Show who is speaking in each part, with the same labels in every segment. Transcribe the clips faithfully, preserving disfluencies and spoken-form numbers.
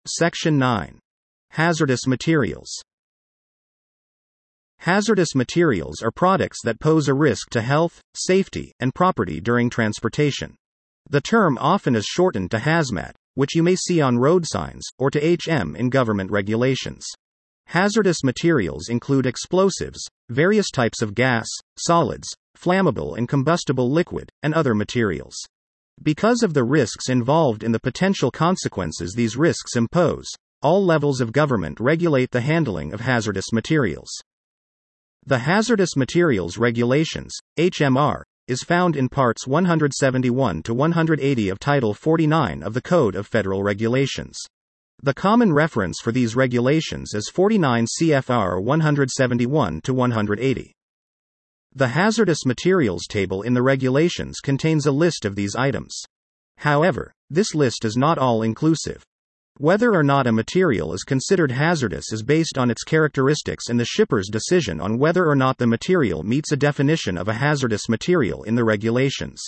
Speaker 1: Section nine. Hazardous materials. Hazardous materials are products that pose a risk to health, safety, and property during transportation. The term often is shortened to hazmat, which you may see on road signs, or to H M in government regulations. Hazardous materials include explosives, various types of gas, solids, flammable and combustible liquid, and other materials. Because of the risks involved in the potential consequences these risks impose, all levels of government regulate the handling of hazardous materials. The Hazardous Materials Regulations, H M R, is found in Parts one seventy-one to one eighty of Title forty-nine of the Code of Federal Regulations. The common reference for these regulations is forty-nine C F R one seventy-one to one eighty. The hazardous materials table in the regulations contains a list of these items. However, this list is not all-inclusive. Whether or not a material is considered hazardous is based on its characteristics and the shipper's decision on whether or not the material meets a definition of a hazardous material in the regulations.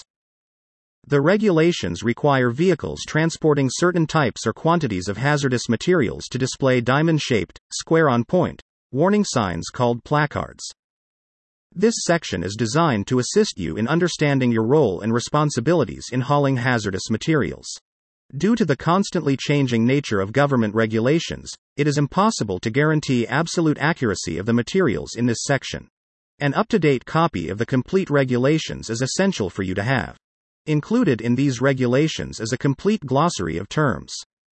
Speaker 1: The regulations require vehicles transporting certain types or quantities of hazardous materials to display diamond-shaped, square-on-point, warning signs called placards. This section is designed to assist you in understanding your role and responsibilities in hauling hazardous materials. Due to the constantly changing nature of government regulations, it is impossible to guarantee absolute accuracy of the materials in this section. An up-to-date copy of the complete regulations is essential for you to have. Included in these regulations is a complete glossary of terms.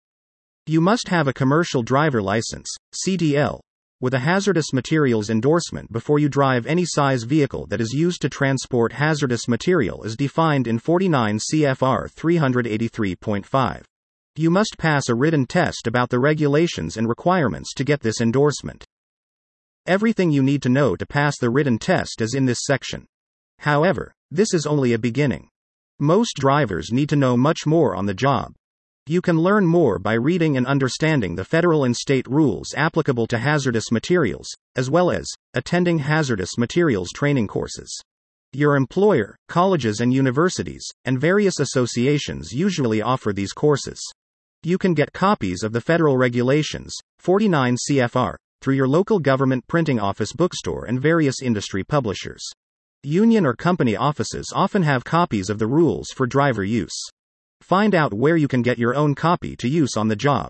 Speaker 1: You must have a commercial driver license, C D L, with a hazardous materials endorsement before you drive any size vehicle that is used to transport hazardous material as defined in forty-nine C F R three eighty-three point five. You must pass a written test about the regulations and requirements to get this endorsement. Everything you need to know to pass the written test is in this section. However, this is only a beginning. Most drivers need to know much more on the job. You can learn more by reading and understanding the federal and state rules applicable to hazardous materials, as well as attending hazardous materials training courses. Your employer, colleges and universities, and various associations usually offer these courses. You can get copies of the federal regulations, forty-nine C F R, through your local government printing office bookstore and various industry publishers. Union or company offices often have copies of the rules for driver use. Find out where you can get your own copy to use on the job.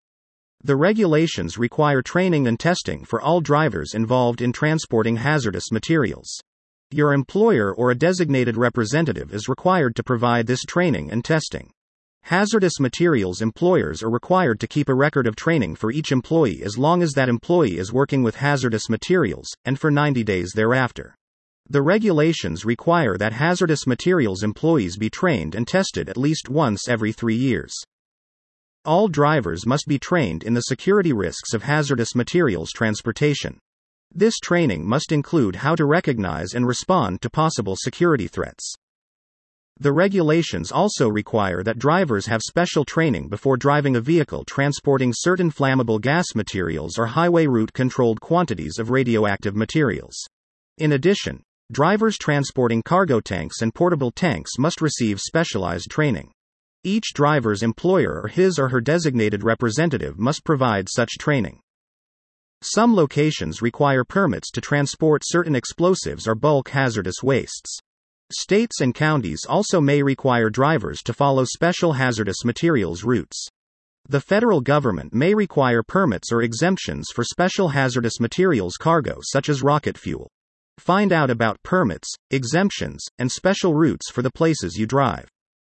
Speaker 1: The regulations require training and testing for all drivers involved in transporting hazardous materials. Your employer or a designated representative is required to provide this training and testing. Hazardous materials employers are required to keep a record of training for each employee as long as that employee is working with hazardous materials, and for ninety days thereafter. The regulations require that hazardous materials employees be trained and tested at least once every three years. All drivers must be trained in the security risks of hazardous materials transportation. This training must include how to recognize and respond to possible security threats. The regulations also require that drivers have special training before driving a vehicle transporting certain flammable gas materials or highway route controlled quantities of radioactive materials. In addition, drivers transporting cargo tanks and portable tanks must receive specialized training. Each driver's employer or his or her designated representative must provide such training. Some locations require permits to transport certain explosives or bulk hazardous wastes. States and counties also may require drivers to follow special hazardous materials routes. The federal government may require permits or exemptions for special hazardous materials cargo such as rocket fuel. Find out about permits, exemptions, and special routes for the places you drive.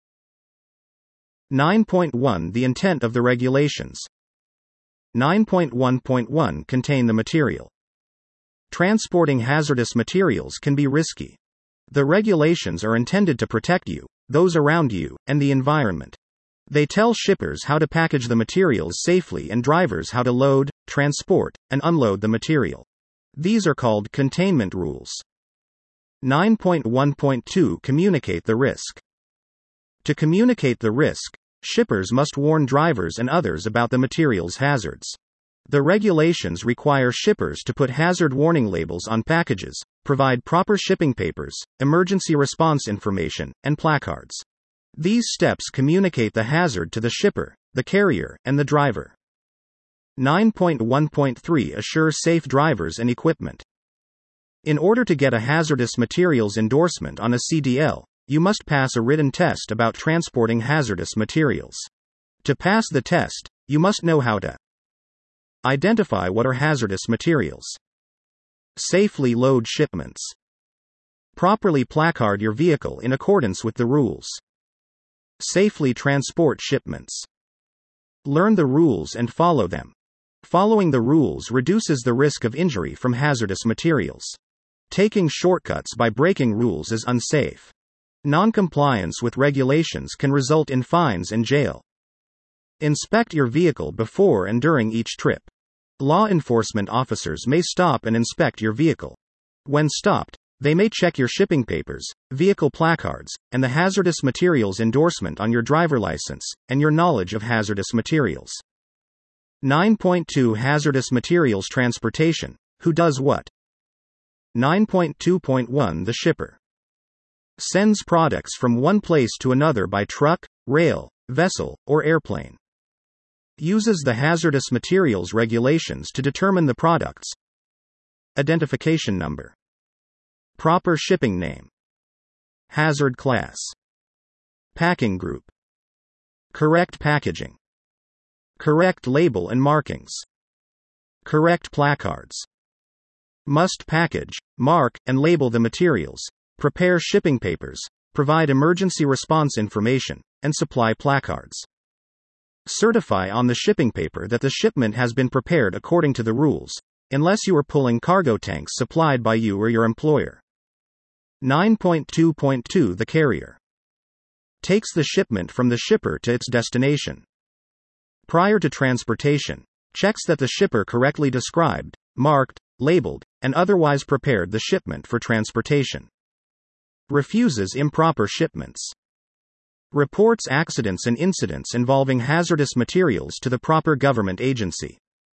Speaker 1: nine point one The intent of the regulations. nine point one point one Contain the material. Transporting hazardous materials can be risky. The regulations are intended to protect you, those around you, and the environment. They tell shippers how to package the materials safely and drivers how to load, transport, and unload the material. These are called containment rules. nine point one point two Communicate the risk. To communicate the risk, shippers must warn drivers and others about the material's hazards. The regulations require shippers to put hazard warning labels on packages, provide proper shipping papers, emergency response information, and placards. These steps communicate the hazard to the shipper, the carrier, and the driver. nine point one point three Assure safe drivers and equipment. In order to get a hazardous materials endorsement on a C D L, you must pass a written test about transporting hazardous materials. To pass the test, you must know how to identify what are hazardous materials, safely load shipments, properly placard your vehicle in accordance with the rules, safely transport shipments, learn the rules and follow them. Following the rules reduces the risk of injury from hazardous materials. Taking shortcuts by breaking rules is unsafe. Non-compliance with regulations can result in fines and jail. Inspect your vehicle before and during each trip. Law enforcement officers may stop and inspect your vehicle. When stopped, they may check your shipping papers, vehicle placards, and the hazardous materials endorsement on your driver license, and your knowledge of hazardous materials. nine point two Hazardous materials transportation. Who does what? nine point two point one The shipper sends products from one place to another by truck, rail, vessel, or airplane. Uses the hazardous materials regulations to determine the product's identification number, proper shipping name, hazard class, packing group, correct packaging, correct label and markings, correct placards. Must package, mark, and label the materials, prepare shipping papers, provide emergency response information, and supply placards. Certify on the shipping paper that the shipment has been prepared according to the rules, unless you are pulling cargo tanks supplied by you or your employer. nine point two point two The carrier takes the shipment from the shipper to its destination. Prior to transportation, checks that the shipper correctly described, marked, labeled, and otherwise prepared the shipment for transportation. Refuses improper shipments. Reports accidents and incidents involving hazardous materials to the proper government agency.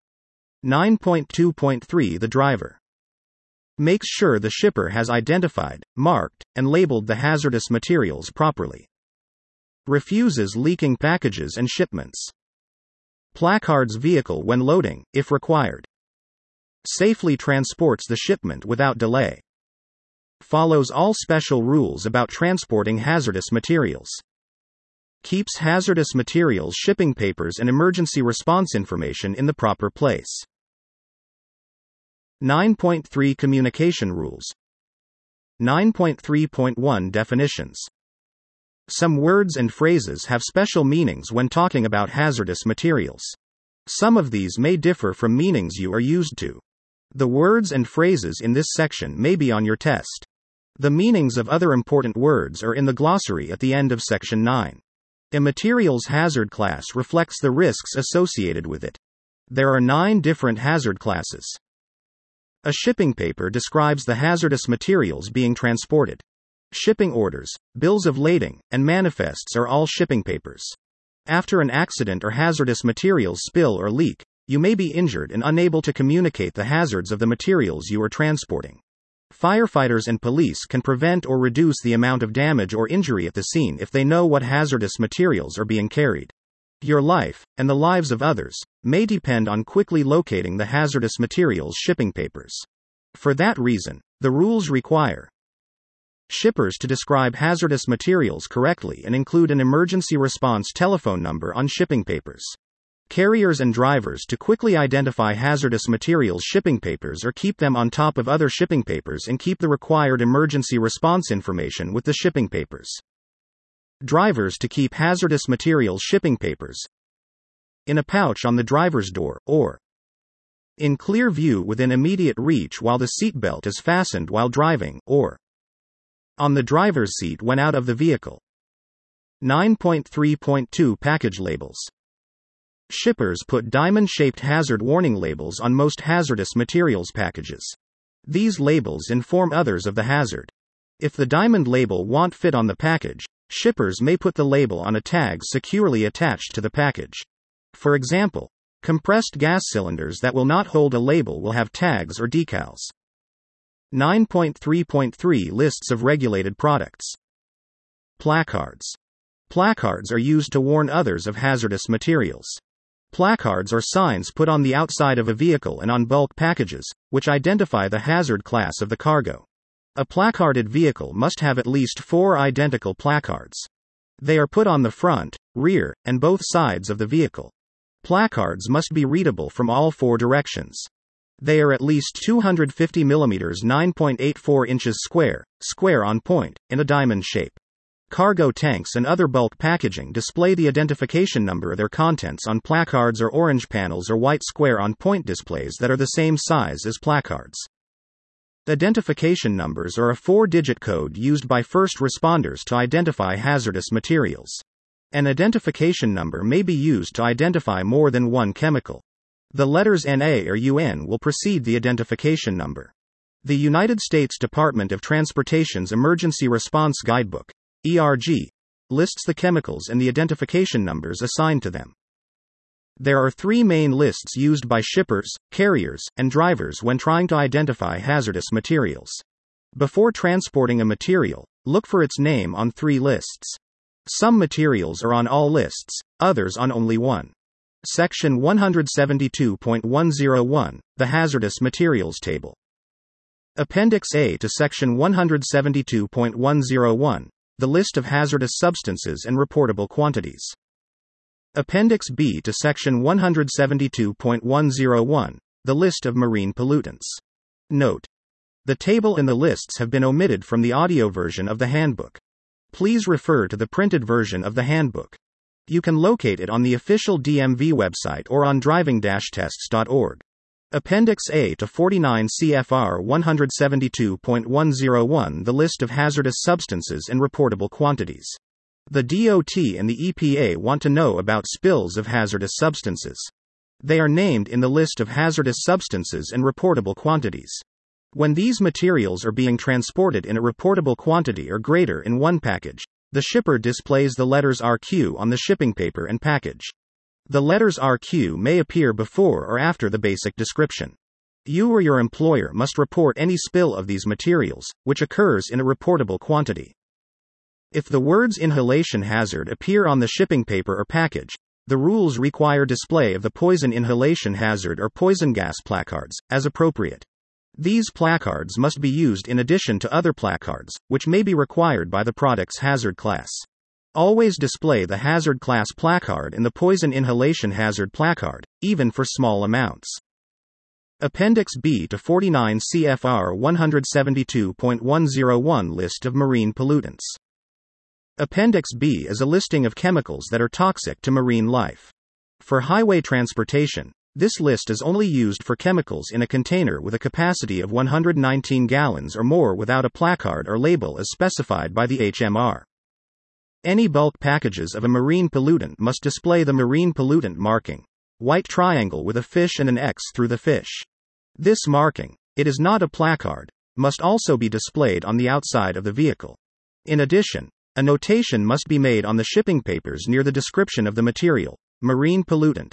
Speaker 1: nine point two point three The driver makes sure the shipper has identified, marked, and labeled the hazardous materials properly. Refuses leaking packages and shipments. Placards vehicle when loading, if required. Safely transports the shipment without delay. Follows all special rules about transporting hazardous materials. Keeps hazardous materials shipping papers and emergency response information in the proper place. nine point three Communication rules. nine point three point one Definitions. Some words and phrases have special meanings when talking about hazardous materials. Some of these may differ from meanings you are used to. The words and phrases in this section may be on your test. The meanings of other important words are in the glossary at the end of section nine. A materials hazard class reflects the risks associated with it. There are nine different hazard classes. A shipping paper describes the hazardous materials being transported. Shipping orders, bills of lading, and manifests are all shipping papers. After an accident or hazardous materials spill or leak, you may be injured and unable to communicate the hazards of the materials you are transporting. Firefighters and police can prevent or reduce the amount of damage or injury at the scene if they know what hazardous materials are being carried. Your life, and the lives of others, may depend on quickly locating the hazardous materials shipping papers. For that reason, the rules require shippers to describe hazardous materials correctly and include an emergency response telephone number on shipping papers. Carriers and drivers to quickly identify hazardous materials shipping papers or keep them on top of other shipping papers and keep the required emergency response information with the shipping papers. Drivers to keep hazardous materials shipping papers in a pouch on the driver's door, or in clear view within immediate reach while the seatbelt is fastened while driving, or on the driver's seat when out of the vehicle. nine point three point two Package labels. Shippers put diamond-shaped hazard warning labels on most hazardous materials packages. These labels inform others of the hazard. If the diamond label won't fit on the package, shippers may put the label on a tag securely attached to the package. For example, compressed gas cylinders that will not hold a label will have tags or decals. nine point three point three Lists of regulated products. Placards. Placards are used to warn others of hazardous materials. Placards are signs put on the outside of a vehicle and on bulk packages, which identify the hazard class of the cargo. A placarded vehicle must have at least four identical placards. They are put on the front, rear, and both sides of the vehicle. Placards must be readable from all four directions. They are at least two hundred fifty millimeters (nine point eight four inches) square, square on point, in a diamond shape. Cargo tanks and other bulk packaging display the identification number of their contents on placards or orange panels or white square on point displays that are the same size as placards. Identification numbers are a four-digit code used by first responders to identify hazardous materials. An identification number may be used to identify more than one chemical. The letters N A or U N will precede the identification number. The United States Department of Transportation's Emergency Response Guidebook, E R G, lists the chemicals and the identification numbers assigned to them. There are three main lists used by shippers, carriers, and drivers when trying to identify hazardous materials. Before transporting a material, look for its name on three lists. Some materials are on all lists, others on only one. Section one seventy-two point one oh one, the Hazardous Materials Table. Appendix A to Section one seventy-two point one oh one, the list of hazardous substances and reportable quantities. Appendix B to Section one seventy-two point one oh one, the list of marine pollutants. Note: the table and the lists have been omitted from the audio version of the handbook. Please refer to the printed version of the handbook. You can locate it on the official D M V website or on driving dash tests dot org. Appendix A to forty-nine C F R one seventy-two point one oh one, the list of hazardous substances and reportable quantities. The D O T and the E P A want to know about spills of hazardous substances. They are named in the list of hazardous substances and reportable quantities. When these materials are being transported in a reportable quantity or greater in one package, the shipper displays the letters R Q on the shipping paper and package. The letters R Q may appear before or after the basic description. You or your employer must report any spill of these materials, which occurs in a reportable quantity. If the words inhalation hazard appear on the shipping paper or package, the rules require display of the poison inhalation hazard or poison gas placards, as appropriate. These placards must be used in addition to other placards, which may be required by the product's hazard class. Always display the hazard class placard in the poison inhalation hazard placard, even for small amounts. Appendix B to forty-nine C F R one seventy-two point one oh one, list of marine pollutants. Appendix B is a listing of chemicals that are toxic to marine life. For highway transportation, this list is only used for chemicals in a container with a capacity of one hundred nineteen gallons or more without a placard or label as specified by the H M R. Any bulk packages of a marine pollutant must display the marine pollutant marking, white triangle with a fish and an X through the fish. This marking, it is not a placard, must also be displayed on the outside of the vehicle. In addition, a notation must be made on the shipping papers near the description of the material, marine pollutant.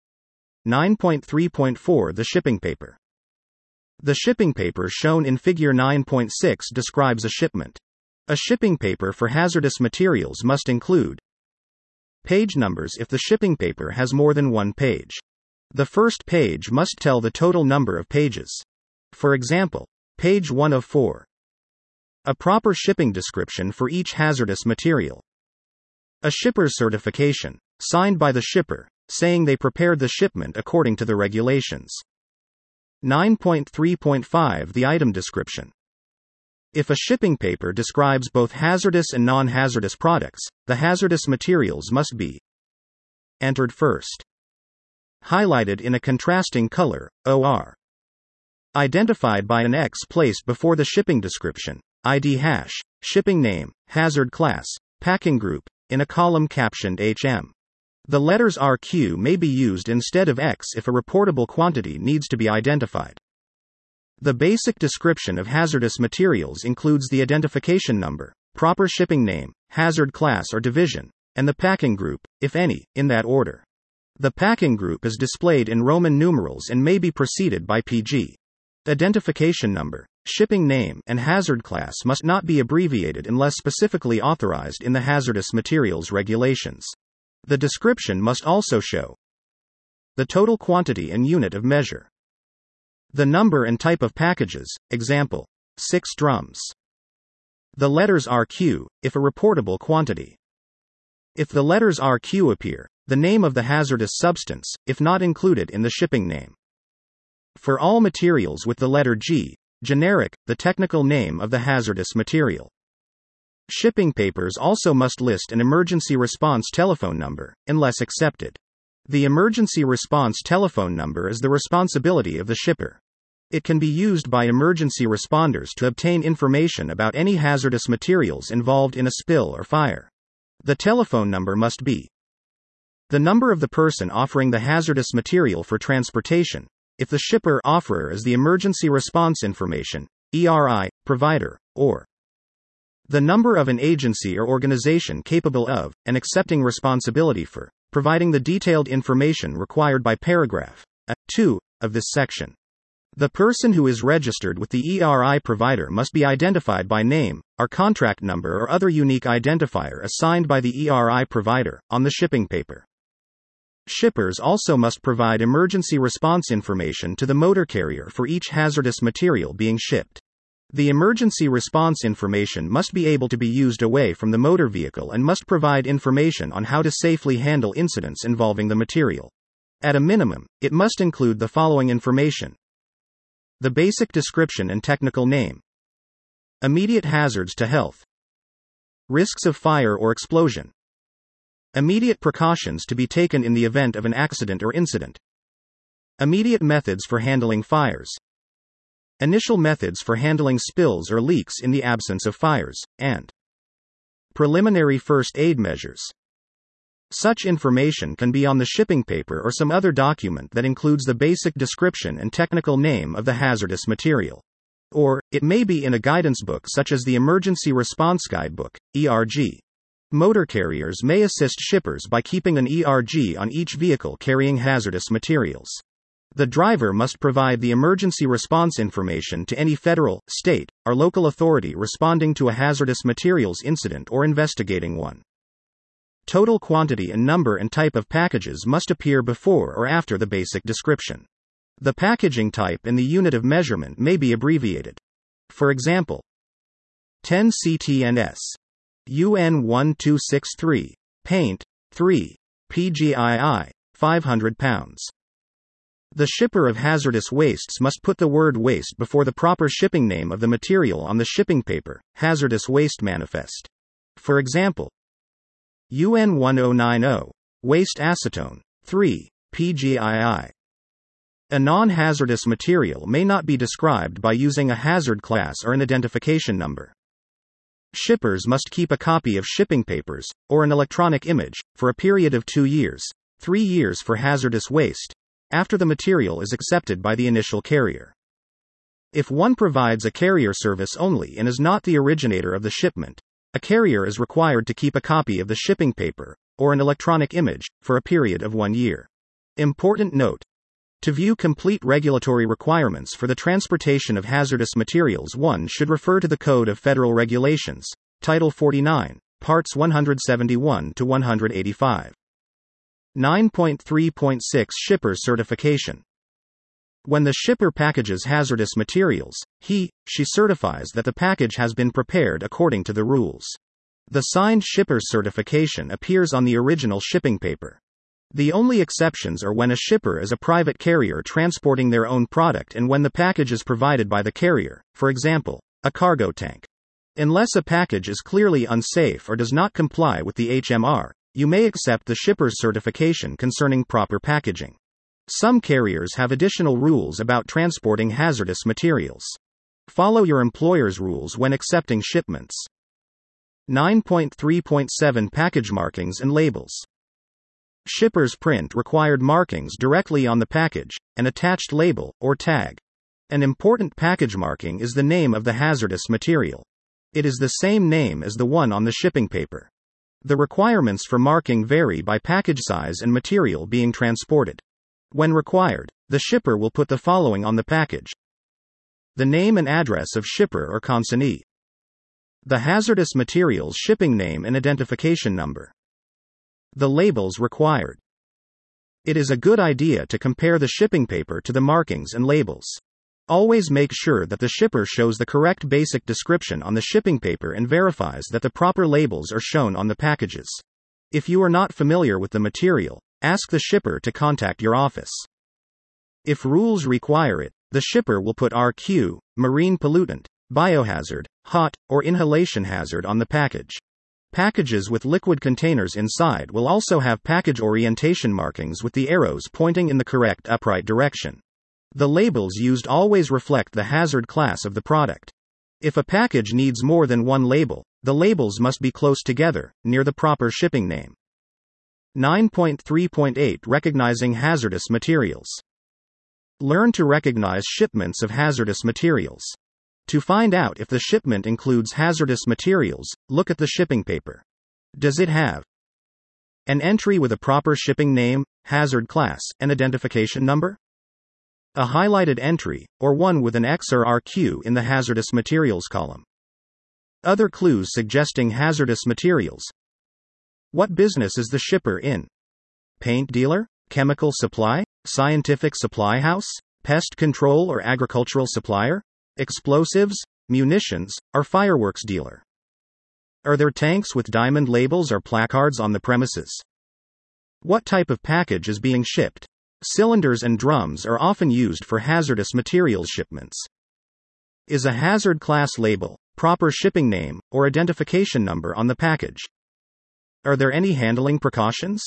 Speaker 1: nine point three point four, the shipping paper. The shipping paper shown in Figure nine point six describes a shipment. A shipping paper for hazardous materials must include page numbers if the shipping paper has more than one page. The first page must tell the total number of pages. For example, page one of four. A proper shipping description for each hazardous material. A shipper's certification, signed by the shipper, saying they prepared the shipment according to the regulations. nine point three point five, the item description. If a shipping paper describes both hazardous and non-hazardous products, the hazardous materials must be entered first. Highlighted in a contrasting color, or identified by an X placed before the shipping description, I D hash, shipping name, hazard class, packing group, in a column captioned H M. The letters R Q may be used instead of X if a reportable quantity needs to be identified. The basic description of hazardous materials includes the identification number, proper shipping name, hazard class or division, and the packing group, if any, in that order. The packing group is displayed in Roman numerals and may be preceded by P G. Identification number, shipping name, and hazard class must not be abbreviated unless specifically authorized in the hazardous materials regulations. The description must also show the total quantity and unit of measure, the number and type of packages, example, six drums, the letters R Q, if a reportable quantity. If the letters R Q appear, the name of the hazardous substance, if not included in the shipping name. For all materials with the letter G, generic, the technical name of the hazardous material. Shipping papers also must list an emergency response telephone number, unless accepted. The emergency response telephone number is the responsibility of the shipper. It can be used by emergency responders to obtain information about any hazardous materials involved in a spill or fire. The telephone number must be the number of the person offering the hazardous material for transportation, if the shipper offerer is the emergency response information, E R I, provider, or the number of an agency or organization capable of, and accepting responsibility for, providing the detailed information required by paragraph two of this section. The person who is registered with the E R I provider must be identified by name, or contract number or other unique identifier assigned by the E R I provider, on the shipping paper. Shippers also must provide emergency response information to the motor carrier for each hazardous material being shipped. The emergency response information must be able to be used away from the motor vehicle and must provide information on how to safely handle incidents involving the material. At a minimum, it must include the following information: the basic description and technical name, immediate hazards to health, risks of fire or explosion, immediate precautions to be taken in the event of an accident or incident, immediate methods for handling fires, initial methods for handling spills or leaks in the absence of fires, and preliminary first aid measures. Such information can be on the shipping paper or some other document that includes the basic description and technical name of the hazardous material. Or, it may be in a guidance book such as the Emergency Response Guidebook, E R G. Motor carriers may assist shippers by keeping an E R G on each vehicle carrying hazardous materials. The driver must provide the emergency response information to any federal, state, or local authority responding to a hazardous materials incident or investigating one. Total quantity and number and type of packages must appear before or after the basic description. The packaging type and the unit of measurement may be abbreviated. For example, ten C T N S, U N one two six three, paint, three, P G I I, five hundred pounds. The shipper of hazardous wastes must put the word waste before the proper shipping name of the material on the shipping paper, hazardous waste manifest. For example, U N one oh nine oh, waste acetone, three, P G I I. A non-hazardous material may not be described by using a hazard class or an identification number. Shippers must keep a copy of shipping papers, or an electronic image, for a period of two years, three years for hazardous waste, after the material is accepted by the initial carrier. If one provides a carrier service only and is not the originator of the shipment, a carrier is required to keep a copy of the shipping paper, or an electronic image, for a period of one year. Important note: to view complete regulatory requirements for the transportation of hazardous materials, one should refer to the Code of Federal Regulations, Title forty-nine, Parts one seventy-one to one eighty-five. nine point three point six Shipper Certification. When the shipper packages hazardous materials, he, she certifies that the package has been prepared according to the rules. The signed shipper's certification appears on the original shipping paper. The only exceptions are when a shipper is a private carrier transporting their own product and when the package is provided by the carrier, for example, a cargo tank. Unless a package is clearly unsafe or does not comply with the H M R, you may accept the shipper's certification concerning proper packaging. Some carriers have additional rules about transporting hazardous materials. Follow your employer's rules when accepting shipments. nine point three point seven Package Markings and Labels. Shippers print required markings directly on the package, an attached label, or tag. An important package marking is the name of the hazardous material. It is the same name as the one on the shipping paper. The requirements for marking vary by package size and material being transported. When required, the shipper will put the following on the package: The name and address of shipper or consignee. The hazardous materials shipping name and identification number. The labels required. It is a good idea to compare the shipping paper to the markings and labels. Always make sure that the shipper shows the correct basic description on the shipping paper and verifies that the proper labels are shown on the packages. If you are not familiar with the material, ask the shipper to contact your office. If rules require it, the shipper will put R Q, marine pollutant, biohazard, hot, or inhalation hazard on the package. Packages with liquid containers inside will also have package orientation markings with the arrows pointing in the correct upright direction. The labels used always reflect the hazard class of the product. If a package needs more than one label, the labels must be close together, near the proper shipping name. nine point three point eight Recognizing hazardous materials. Learn to recognize shipments of hazardous materials. To find out if the shipment includes hazardous materials, look at the shipping paper. Does it have an entry with a proper shipping name, hazard class, and identification number? A highlighted entry, or one with an X or R Q in the hazardous materials column. Other clues suggesting hazardous materials. What business is the shipper in? Paint dealer? Chemical supply? Scientific supply house? Pest control or agricultural supplier? Explosives, munitions, or fireworks dealer? Are there tanks with diamond labels or placards on the premises? What type of package is being shipped? Cylinders and drums are often used for hazardous materials shipments. Is a hazard class label, proper shipping name, or identification number on the package? Are there any handling precautions?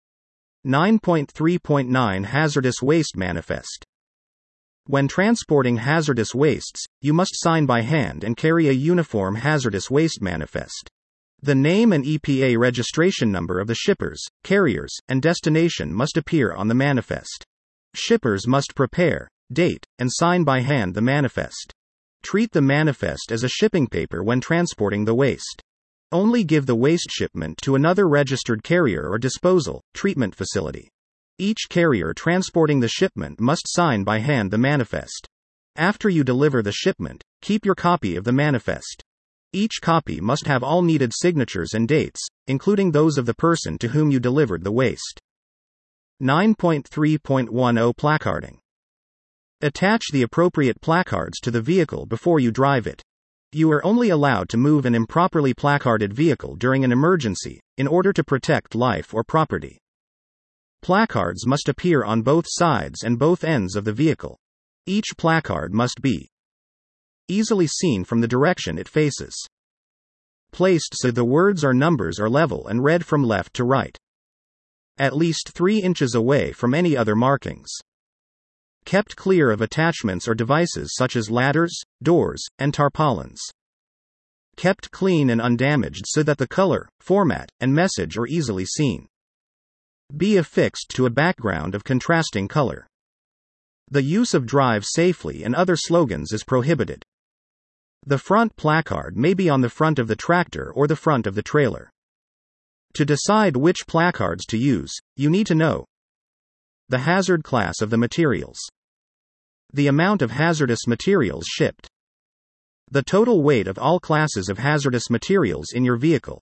Speaker 1: nine point three point nine Hazardous Waste Manifest. When transporting hazardous wastes, you must sign by hand and carry a uniform hazardous waste manifest. The name and E P A registration number of the shippers, carriers, and destination must appear on the manifest. Shippers must prepare, date, and sign by hand the manifest. Treat the manifest as a shipping paper when transporting the waste. Only give the waste shipment to another registered carrier or disposal, treatment facility. Each carrier transporting the shipment must sign by hand the manifest. After you deliver the shipment, keep your copy of the manifest. Each copy must have all needed signatures and dates, including those of the person to whom you delivered the waste. nine point three point ten Placarding. Attach the appropriate placards to the vehicle before you drive it. You are only allowed to move an improperly placarded vehicle during an emergency, in order to protect life or property. Placards must appear on both sides and both ends of the vehicle. Each placard must be easily seen from the direction it faces. Placed so the words or numbers are level and read from left to right. At least three inches away from any other markings. Kept clear of attachments or devices such as ladders, doors, and tarpaulins. Kept clean and undamaged so that the color, format, and message are easily seen. Be affixed to a background of contrasting color. The use of "drive safely" and other slogans is prohibited. The front placard may be on the front of the tractor or the front of the trailer. To decide which placards to use, you need to know the hazard class of the materials, the amount of hazardous materials shipped, the total weight of all classes of hazardous materials in your vehicle.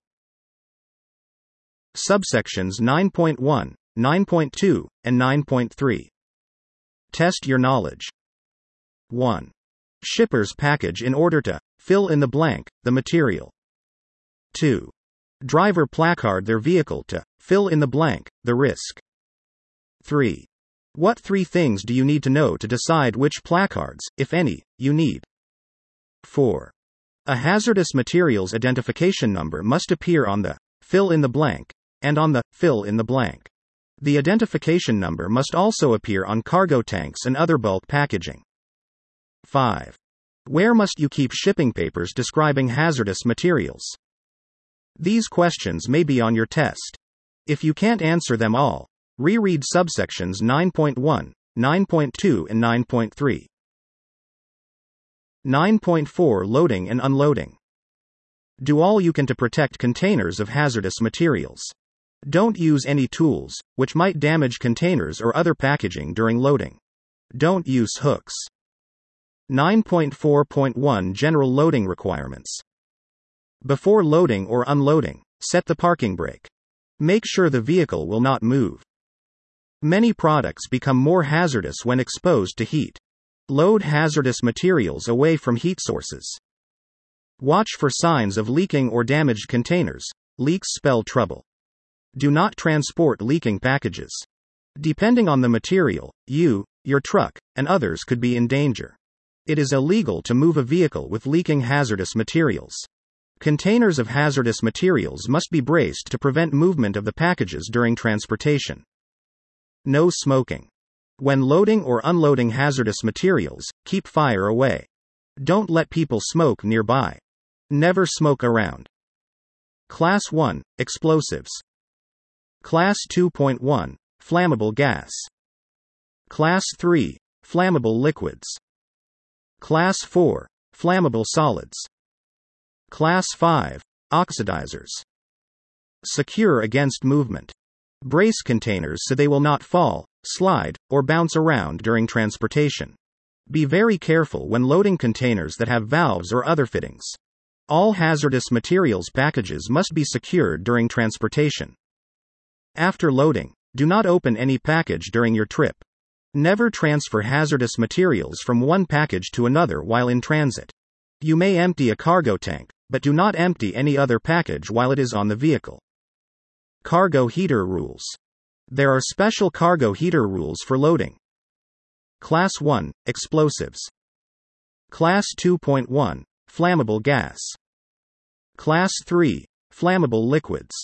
Speaker 1: Subsections nine point one, nine point two, and nine point three. Test your knowledge. one. Shipper's package in order to fill in the blank, the material. two. Driver placard their vehicle to fill in the blank, the risk. three. What three things do you need to know to decide which placards, if any, you need? four. A hazardous materials identification number must appear on the fill in the blank and on the fill in the blank. The identification number must also appear on cargo tanks and other bulk packaging. five. Where must you keep shipping papers describing hazardous materials? These questions may be on your test. If you can't answer them all, reread subsections nine point one, nine point two, and nine point three. nine point four Loading and unloading. Do all you can to protect containers of hazardous materials. Don't use any tools, which might damage containers or other packaging during loading. Don't use hooks. nine point four point one General Loading Requirements. Before loading or unloading, set the parking brake. Make sure the vehicle will not move. Many products become more hazardous when exposed to heat. Load hazardous materials away from heat sources. Watch for signs of leaking or damaged containers. Leaks spell trouble. Do not transport leaking packages. Depending on the material, you, your truck, and others could be in danger. It is illegal to move a vehicle with leaking hazardous materials. Containers of hazardous materials must be braced to prevent movement of the packages during transportation. No smoking. When loading or unloading hazardous materials, keep fire away. Don't let people smoke nearby. Never smoke around. Class one, Explosives. Class two point one, Flammable gas. Class three, Flammable liquids. Class four, Flammable solids. Class five, Oxidizers. Secure against movement. Brace containers so they will not fall, slide, or bounce around during transportation. Be very careful when loading containers that have valves or other fittings. All hazardous materials packages must be secured during transportation. After loading, do not open any package during your trip. Never transfer hazardous materials from one package to another while in transit. You may empty a cargo tank, but do not empty any other package while it is on the vehicle. Cargo heater rules. There are special cargo heater rules for loading. Class one, Explosives. Class two point one, Flammable gas. Class three, Flammable liquids.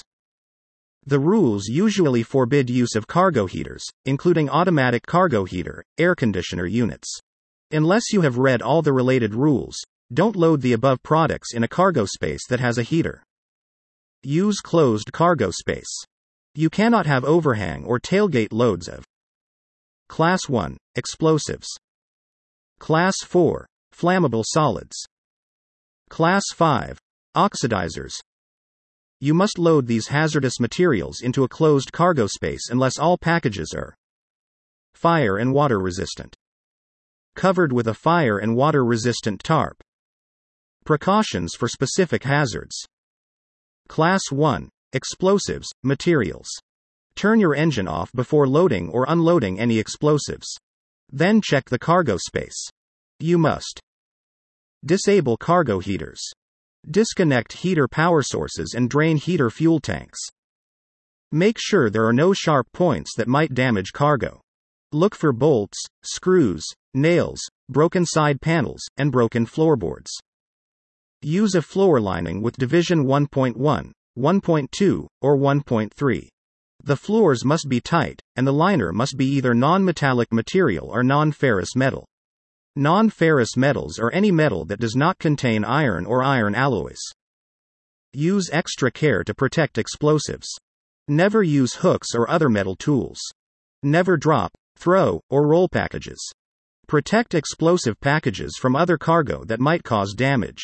Speaker 1: The rules usually forbid use of cargo heaters, including automatic cargo heater, air conditioner units. Unless you have read all the related rules, don't load the above products in a cargo space that has a heater. Use closed cargo space. You cannot have overhang or tailgate loads of Class one, Explosives. Class four, Flammable solids. Class five, Oxidizers. You must load these hazardous materials into a closed cargo space unless all packages are fire and water resistant. Covered with a fire and water resistant tarp. Precautions for specific hazards. Class one, Explosives, materials. Turn your engine off before loading or unloading any explosives. Then check the cargo space. You must disable cargo heaters. Disconnect heater power sources and drain heater fuel tanks. Make sure there are no sharp points that might damage cargo. Look for bolts, screws, nails, broken side panels, and broken floorboards. Use a floor lining with division one point one, one point two, or one point three. The floors must be tight, and the liner must be either non-metallic material or non-ferrous metal. Non-ferrous metals are any metal that does not contain iron or iron alloys. Use extra care to protect explosives. Never use hooks or other metal tools. Never drop, throw, or roll packages. Protect explosive packages from other cargo that might cause damage.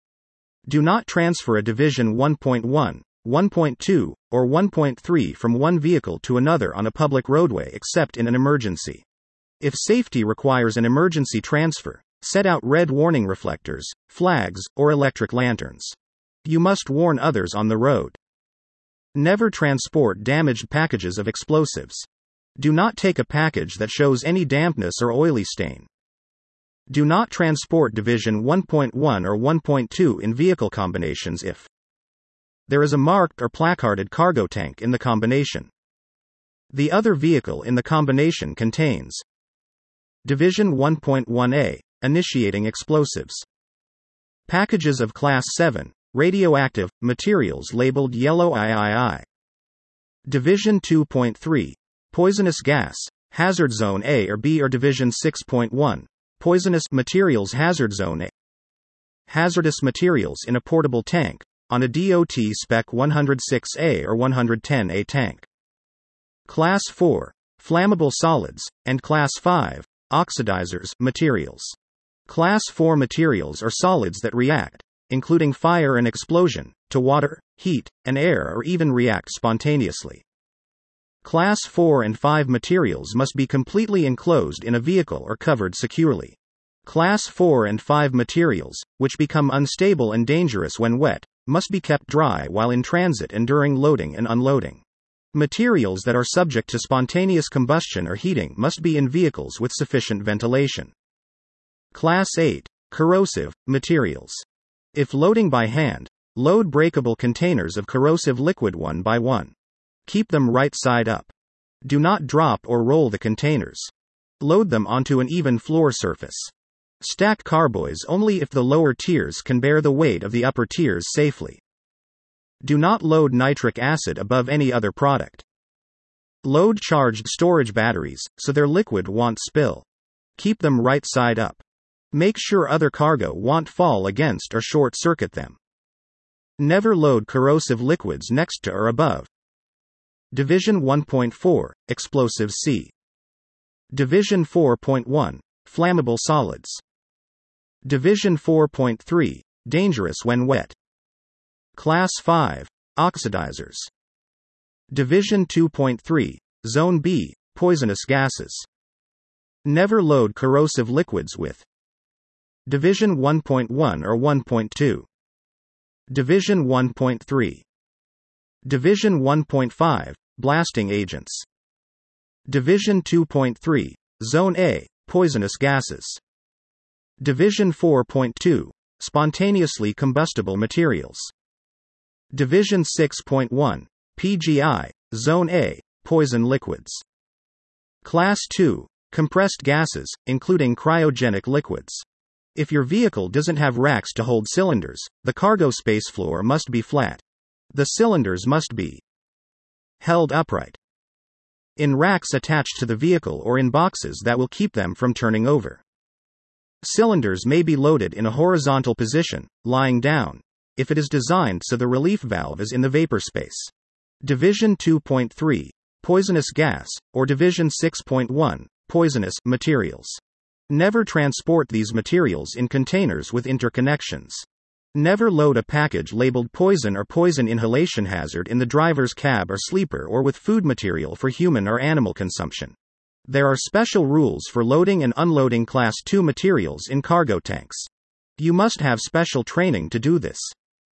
Speaker 1: Do not transfer a division one point one, one point two, or one point three from one vehicle to another on a public roadway except in an emergency. If safety requires an emergency transfer, set out red warning reflectors, flags, or electric lanterns. You must warn others on the road. Never transport damaged packages of explosives. Do not take a package that shows any dampness or oily stain. Do not transport division one point one or one point two in vehicle combinations if there is a marked or placarded cargo tank in the combination. The other vehicle in the combination contains Division one point one A, initiating explosives. Packages of Class seven, radioactive, materials labeled yellow triple. Division two point three, poisonous gas, hazard zone A or B or Division six point one, poisonous materials hazard zone A. Hazardous materials in a portable tank, on a D O T Spec one oh six A or one ten A tank. Class four, flammable solids, and Class five, oxidizers, materials. Class four materials are solids that react, including fire and explosion, to water, heat, and air or even react spontaneously. Class four and five materials must be completely enclosed in a vehicle or covered securely. Class four and five materials, which become unstable and dangerous when wet, must be kept dry while in transit and during loading and unloading. Materials that are subject to spontaneous combustion or heating must be in vehicles with sufficient ventilation. Class eight, corrosive materials. If loading by hand, load breakable containers of corrosive liquid one by one. Keep them right side up. Do not drop or roll the containers. Load them onto an even floor surface. Stack carboys only if the lower tiers can bear the weight of the upper tiers safely. Do not load nitric acid above any other product. Load charged storage batteries, so their liquid won't spill. Keep them right side up. Make sure other cargo won't fall against or short circuit them. Never load corrosive liquids next to or above. Division one point four, Explosives C. Division four point one, Flammable solids. Division four point three, Dangerous when wet. Class five, Oxidizers. Division two point three, Zone B, Poisonous gases. Never load corrosive liquids with. Division one point one or one point two. Division one point three. Division one point five, Blasting agents. Division two point three, Zone A, Poisonous gases. Division four point two, Spontaneously combustible materials. Division six point one, P G I, Zone A, Poison liquids. Class two, Compressed gases, including cryogenic liquids. If your vehicle doesn't have racks to hold cylinders, the cargo space floor must be flat. The cylinders must be held upright in racks attached to the vehicle or in boxes that will keep them from turning over. Cylinders may be loaded in a horizontal position, lying down, if it is designed so the relief valve is in the vapor space. Division two point three, Poisonous gas, or Division six point one, Poisonous materials. Never transport these materials in containers with interconnections. Never load a package labeled poison or poison inhalation hazard in the driver's cab or sleeper or with food material for human or animal consumption. There are special rules for loading and unloading Class two materials in cargo tanks. You must have special training to do this.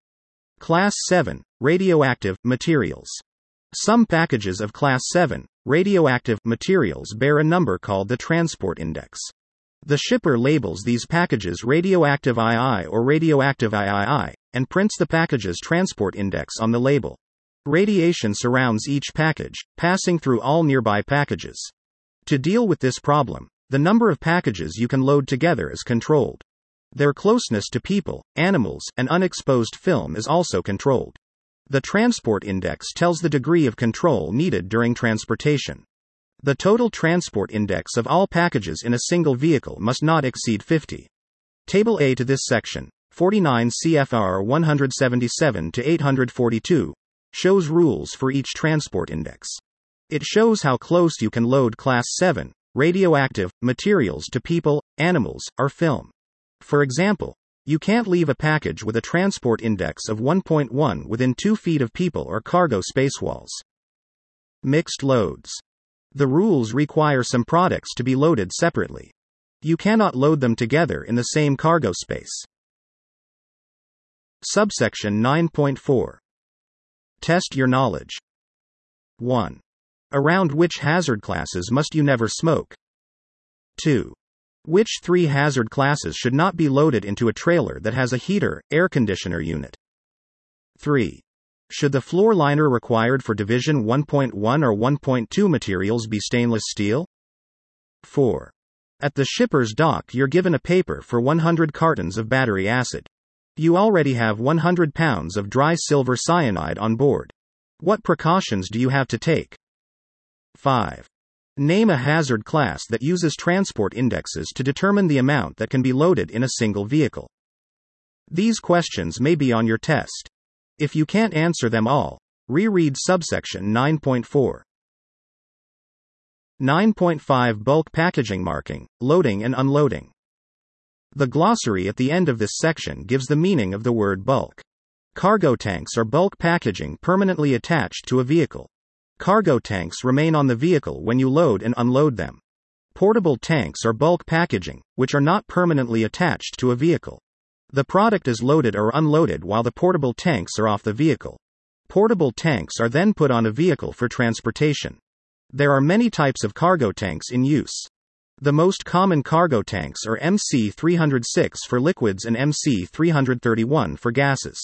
Speaker 1: Class seven, Radioactive materials. Some packages of Class seven, radioactive materials bear a number called the Transport Index. The shipper labels these packages Radioactive two or Radioactive three and prints the package's transport index on the label. Radiation surrounds each package, passing through all nearby packages. To deal with this problem, the number of packages you can load together is controlled. Their closeness to people, animals, and unexposed film is also controlled. The transport index tells the degree of control needed during transportation. The total transport index of all packages in a single vehicle must not exceed fifty. Table A to this section, forty-nine C F R one seventy-seven to eight forty-two, shows rules for each transport index. It shows how close you can load Class seven, radioactive, materials to people, animals, or film. For example, you can't leave a package with a transport index of one point one within two feet of people or cargo space walls. Mixed loads. The rules require some products to be loaded separately. You cannot load them together in the same cargo space. Subsection nine point four. Test your knowledge. one. Around which hazard classes must you never smoke? two. Which three hazard classes should not be loaded into a trailer that has a heater, air conditioner unit? three. Should the floor liner required for Division one point one or one point two materials be stainless steel? four. At the shipper's dock you're given a paper for one hundred cartons of battery acid. You already have one hundred pounds of dry silver cyanide on board. What precautions do you have to take? five. Name a hazard class that uses transport indexes to determine the amount that can be loaded in a single vehicle. These questions may be on your test. If you can't answer them all, reread subsection nine point four. nine point five Bulk packaging marking, loading and unloading. The glossary at the end of this section gives the meaning of the word bulk. Cargo tanks are bulk packaging permanently attached to a vehicle. Cargo tanks remain on the vehicle when you load and unload them. Portable tanks are bulk packaging, which are not permanently attached to a vehicle. The product is loaded or unloaded while the portable tanks are off the vehicle. Portable tanks are then put on a vehicle for transportation. There are many types of cargo tanks in use. The most common cargo tanks are M C three oh six for liquids and M C three thirty-one for gases.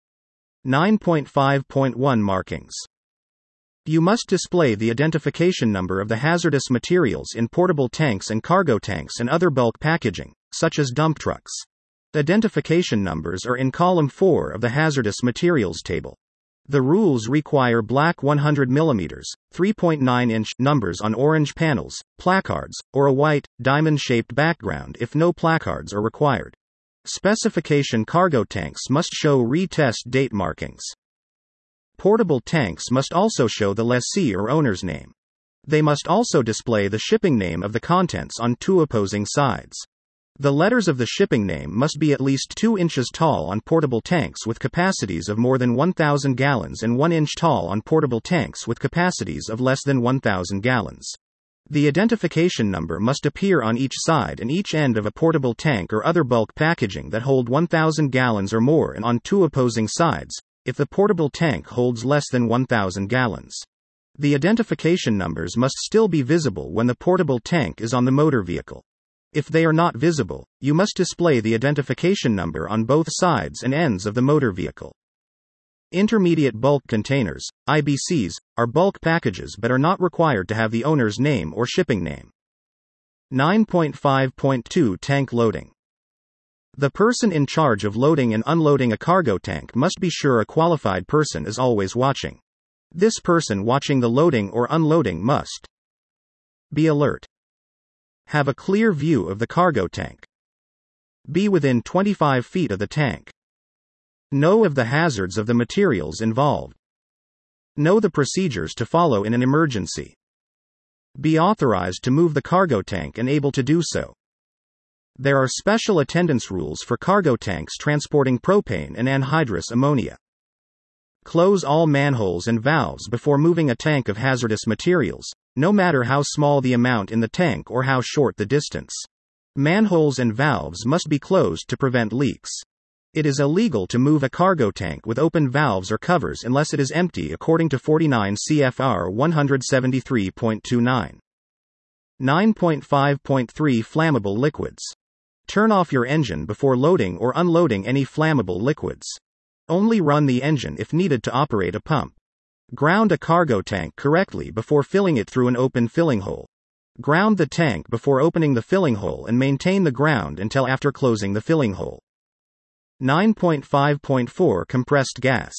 Speaker 1: nine point five point one Markings. You must display the identification number of the hazardous materials in portable tanks and cargo tanks and other bulk packaging, such as dump trucks. Identification numbers are in column four of the hazardous materials table. The rules require black one hundred millimeter, three point nine inch numbers on orange panels, placards, or a white, diamond-shaped background if no placards are required. Specification cargo tanks must show retest date markings. Portable tanks must also show the lessee or owner's name. They must also display the shipping name of the contents on two opposing sides. The letters of the shipping name must be at least two inches tall on portable tanks with capacities of more than one thousand gallons and one inch tall on portable tanks with capacities of less than one thousand gallons. The identification number must appear on each side and each end of a portable tank or other bulk packaging that hold one thousand gallons or more and on two opposing sides, if the portable tank holds less than one thousand gallons. The identification numbers must still be visible when the portable tank is on the motor vehicle. If they are not visible, you must display the identification number on both sides and ends of the motor vehicle. Intermediate bulk containers, I B Cs, are bulk packages but are not required to have the owner's name or shipping name. nine point five point two Tank loading. The person in charge of loading and unloading a cargo tank must be sure a qualified person is always watching. This person watching the loading or unloading must be alert, have a clear view of the cargo tank, be within twenty-five feet of the tank, know of the hazards of the materials involved, know the procedures to follow in an emergency, be authorized to move the cargo tank and able to do so. There are special attendance rules for cargo tanks transporting propane and anhydrous ammonia. Close all manholes and valves before moving a tank of hazardous materials, no matter how small the amount in the tank or how short the distance. Manholes and valves must be closed to prevent leaks. It is illegal to move a cargo tank with open valves or covers unless it is empty according to forty-nine C F R one seventy-three point two nine. nine point five point three Flammable liquids. Turn off your engine before loading or unloading any flammable liquids. Only run the engine if needed to operate a pump. Ground a cargo tank correctly before filling it through an open filling hole. Ground the tank before opening the filling hole and maintain the ground until after closing the filling hole. nine point five point four Compressed gas.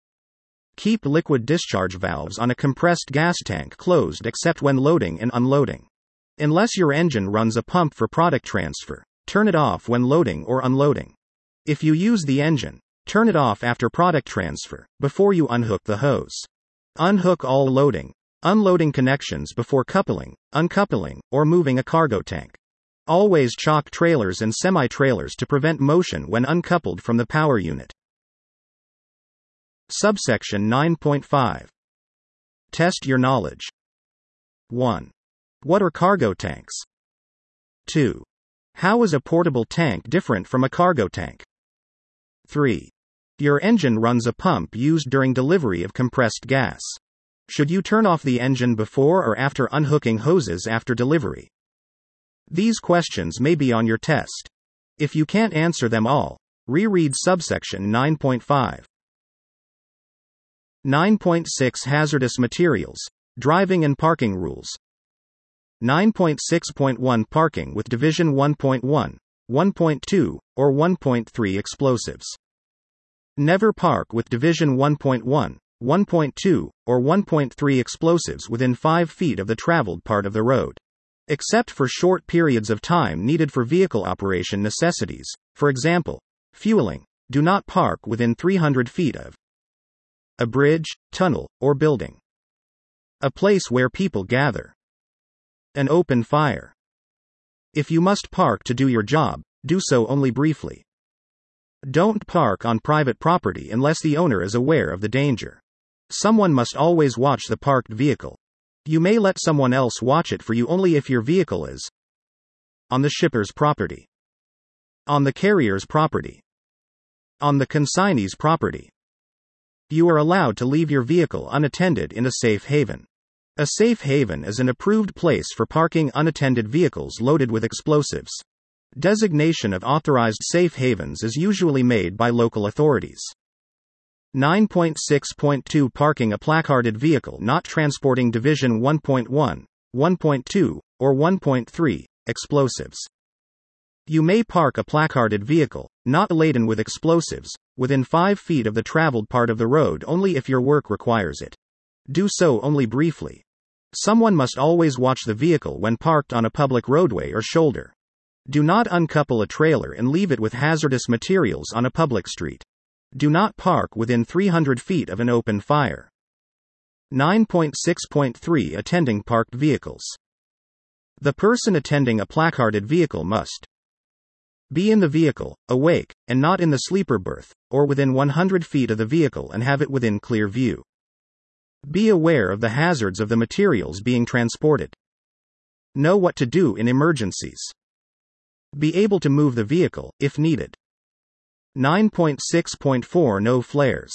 Speaker 1: Keep liquid discharge valves on a compressed gas tank closed except when loading and unloading. Unless your engine runs a pump for product transfer, turn it off when loading or unloading. If you use the engine, turn it off after product transfer, before you unhook the hose. Unhook all loading, unloading connections before coupling, uncoupling, or moving a cargo tank. Always chock trailers and semi-trailers to prevent motion when uncoupled from the power unit. Subsection nine point five. Test your knowledge. one. What are cargo tanks? two. How is a portable tank different from a cargo tank? three. Your engine runs a pump used during delivery of compressed gas. Should you turn off the engine before or after unhooking hoses after delivery? These questions may be on your test. If you can't answer them all, reread subsection nine point five. nine point six Hazardous materials, driving and parking rules. nine point six point one Parking with Division one point one, one point two, or one point three explosives. Never park with Division one point one, one point two, or one point three explosives within five feet of the traveled part of the road. Except for short periods of time needed for vehicle operation necessities, for example, fueling, do not park within three hundred feet of a bridge, tunnel, or building. A place where people gather. An open fire. If you must park to do your job, do so only briefly. Don't park on private property unless the owner is aware of the danger. Someone must always watch the parked vehicle. You may let someone else watch it for you only if your vehicle is on the shipper's property, on the carrier's property, on the consignee's property. You are allowed to leave your vehicle unattended in a safe haven. A safe haven is an approved place for parking unattended vehicles loaded with explosives. Designation of authorized safe havens is usually made by local authorities. nine point six point two Parking a placarded vehicle not transporting Division one point one, one point two, or one point three, explosives. You may park a placarded vehicle, not laden with explosives, within five feet of the traveled part of the road only if your work requires it. Do so only briefly. Someone must always watch the vehicle when parked on a public roadway or shoulder. Do not uncouple a trailer and leave it with hazardous materials on a public street. Do not park within three hundred feet of an open fire. nine point six point three Attending parked vehicles. The person attending a placarded vehicle must be in the vehicle, awake, and not in the sleeper berth, or within one hundred feet of the vehicle and have it within clear view. Be aware of the hazards of the materials being transported. Know what to do in emergencies. Be able to move the vehicle, if needed. nine point six point four No flares.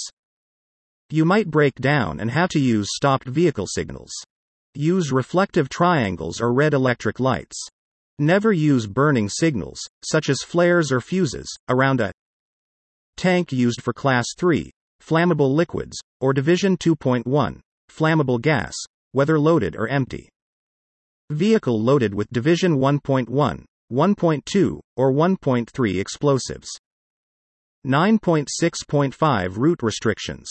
Speaker 1: You might break down and have to use stopped vehicle signals. Use reflective triangles or red electric lights. Never use burning signals, such as flares or fuses, around a tank used for Class three, flammable liquids, or Division two point one, flammable gas, whether loaded or empty. Vehicle loaded with Division one point one, one point two, or one point three explosives. nine point six point five Route restrictions.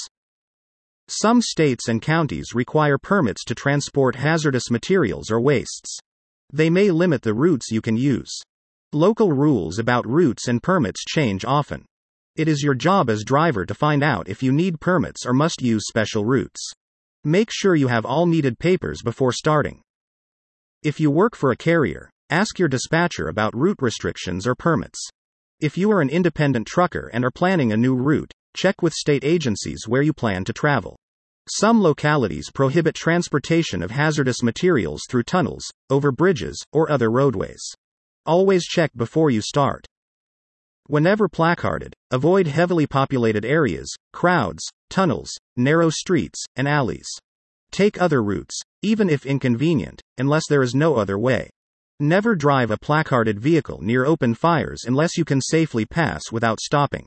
Speaker 1: Some states and counties require permits to transport hazardous materials or wastes. They may limit the routes you can use. Local rules about routes and permits change often. It is your job as driver to find out if you need permits or must use special routes. Make sure you have all needed papers before starting. If you work for a carrier, ask your dispatcher about route restrictions or permits. If you are an independent trucker and are planning a new route, check with state agencies where you plan to travel. Some localities prohibit transportation of hazardous materials through tunnels, over bridges, or other roadways. Always check before you start. Whenever placarded, avoid heavily populated areas, crowds, tunnels, narrow streets, and alleys. Take other routes, even if inconvenient, unless there is no other way. Never drive a placarded vehicle near open fires unless you can safely pass without stopping.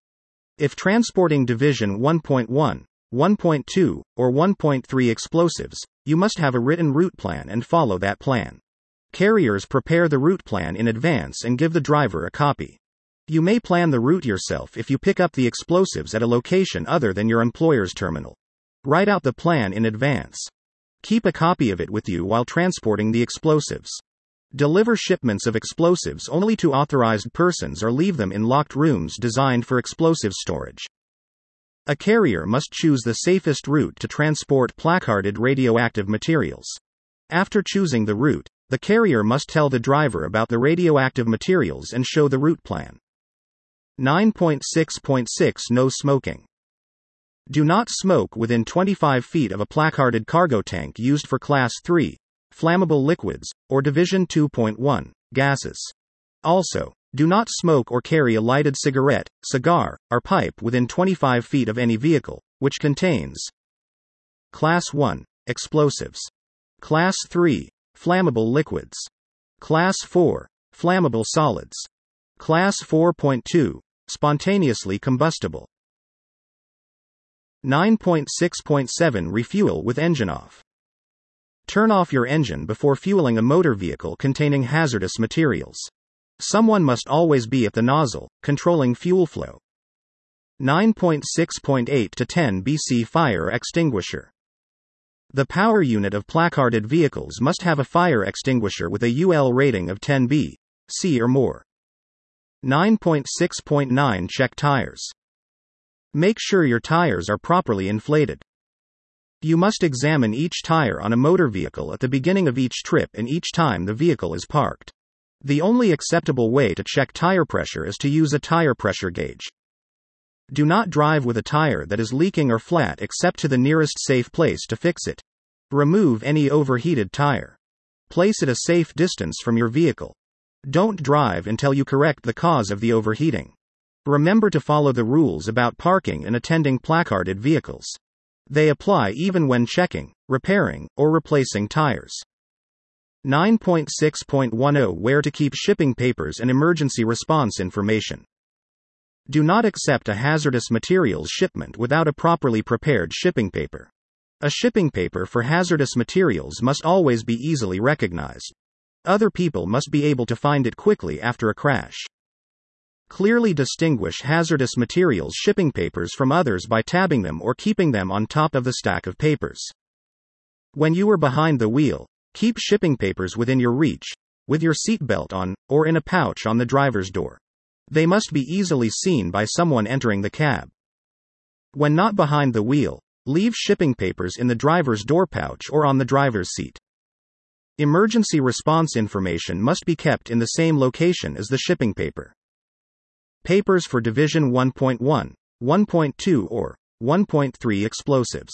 Speaker 1: If transporting Division one point one, one point two, or one point three explosives, you must have a written route plan and follow that plan. Carriers prepare the route plan in advance and give the driver a copy. You may plan the route yourself if you pick up the explosives at a location other than your employer's terminal. Write out the plan in advance. Keep a copy of it with you while transporting the explosives. Deliver shipments of explosives only to authorized persons or leave them in locked rooms designed for explosive storage. A carrier must choose the safest route to transport placarded radioactive materials. After choosing the route, the carrier must tell the driver about the radioactive materials and show the route plan. nine point six point six No smoking. Do not smoke within twenty-five feet of a placarded cargo tank used for Class three, flammable liquids, or Division two point one, gases. Also, do not smoke or carry a lighted cigarette, cigar, or pipe within twenty-five feet of any vehicle, which contains Class one, explosives. Class three, flammable liquids. Class four, flammable solids. Class four point two, spontaneously combustible. nine point six point seven Refuel with engine off. Turn off your engine before fueling a motor vehicle containing hazardous materials. Someone must always be at the nozzle, controlling fuel flow. nine point six point eight to ten B C Fire extinguisher. The power unit of placarded vehicles must have a fire extinguisher with a U L rating of ten B C or more. nine point six point nine Check tires. Make sure your tires are properly inflated. You must examine each tire on a motor vehicle at the beginning of each trip and each time the vehicle is parked. The only acceptable way to check tire pressure is to use a tire pressure gauge. Do not drive with a tire that is leaking or flat except to the nearest safe place to fix it. Remove any overheated tire. Place it a safe distance from your vehicle. Don't drive until you correct the cause of the overheating. Remember to follow the rules about parking and attending placarded vehicles. They apply even when checking, repairing, or replacing tires. nine point six point ten Where to keep shipping papers and emergency response information. Do not accept a hazardous materials shipment without a properly prepared shipping paper. A shipping paper for hazardous materials must always be easily recognized. Other people must be able to find it quickly after a crash. Clearly distinguish hazardous materials shipping papers from others by tabbing them or keeping them on top of the stack of papers. When you are behind the wheel, keep shipping papers within your reach, with your seatbelt on, or in a pouch on the driver's door. They must be easily seen by someone entering the cab. When not behind the wheel, leave shipping papers in the driver's door pouch or on the driver's seat. Emergency response information must be kept in the same location as the shipping paper. Papers for Division one point one, one point two or one point three explosives.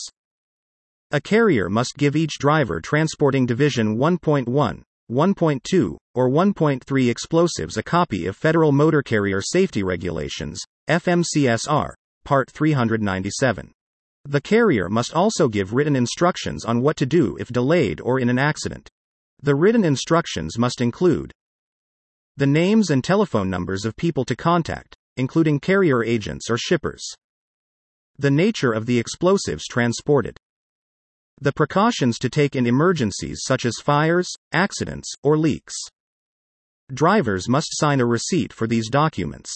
Speaker 1: A carrier must give each driver transporting Division one point one, one point two, or one point three explosives a copy of Federal Motor Carrier Safety Regulations, F M C S R, Part three ninety-seven. The carrier must also give written instructions on what to do if delayed or in an accident. The written instructions must include the names and telephone numbers of people to contact, including carrier agents or shippers, the nature of the explosives transported, the precautions to take in emergencies such as fires, accidents, or leaks. Drivers must sign a receipt for these documents.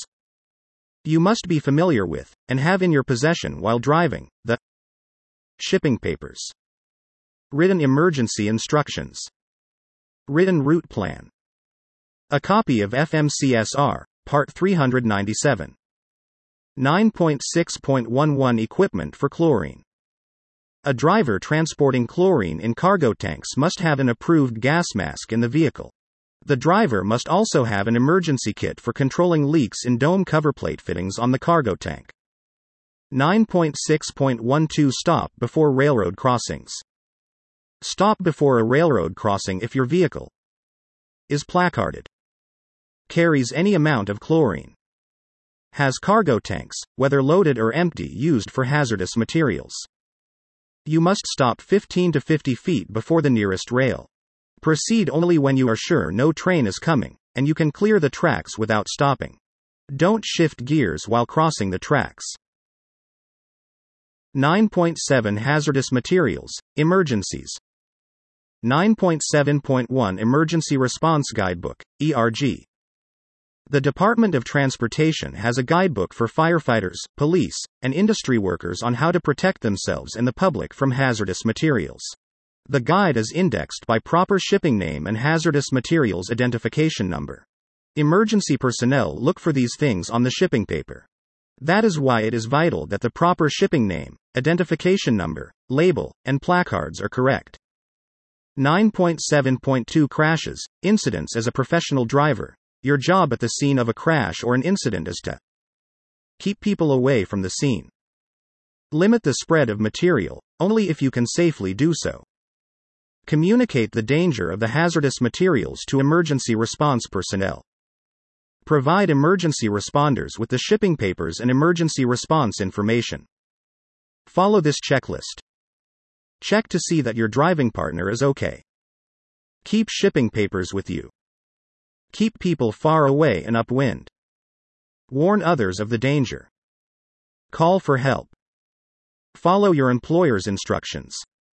Speaker 1: You must be familiar with, and have in your possession while driving, the shipping papers, written emergency instructions, written route plan, a copy of F M C S R, Part three ninety-seven. nine point six point eleven Equipment for chlorine. A driver transporting chlorine in cargo tanks must have an approved gas mask in the vehicle. The driver must also have an emergency kit for controlling leaks in dome coverplate fittings on the cargo tank. nine point six point twelve Stop before railroad crossings. Stop before a railroad crossing if your vehicle is placarded, carries any amount of chlorine, has cargo tanks, whether loaded or empty, used for hazardous materials. You must stop fifteen to fifty feet before the nearest rail. Proceed only when you are sure no train is coming, and you can clear the tracks without stopping. Don't shift gears while crossing the tracks. nine point seven Hazardous Materials, Emergencies. nine point seven point one Emergency Response Guidebook, E R G. The Department of Transportation has a guidebook for firefighters, police, and industry workers on how to protect themselves and the public from hazardous materials. The guide is indexed by proper shipping name and hazardous materials identification number. Emergency personnel look for these things on the shipping paper. That is why it is vital that the proper shipping name, identification number, label, and placards are correct. nine point seven point two Crashes, Incidents. As a professional driver, your job at the scene of a crash or an incident is to keep people away from the scene. Limit the spread of material, only if you can safely do so. Communicate the danger of the hazardous materials to emergency response personnel. Provide emergency responders with the shipping papers and emergency response information. Follow this checklist. Check to see that your driving partner is okay. Keep shipping papers with you. Keep people far away and upwind. Warn others of the danger. Call for help. Follow your employer's instructions.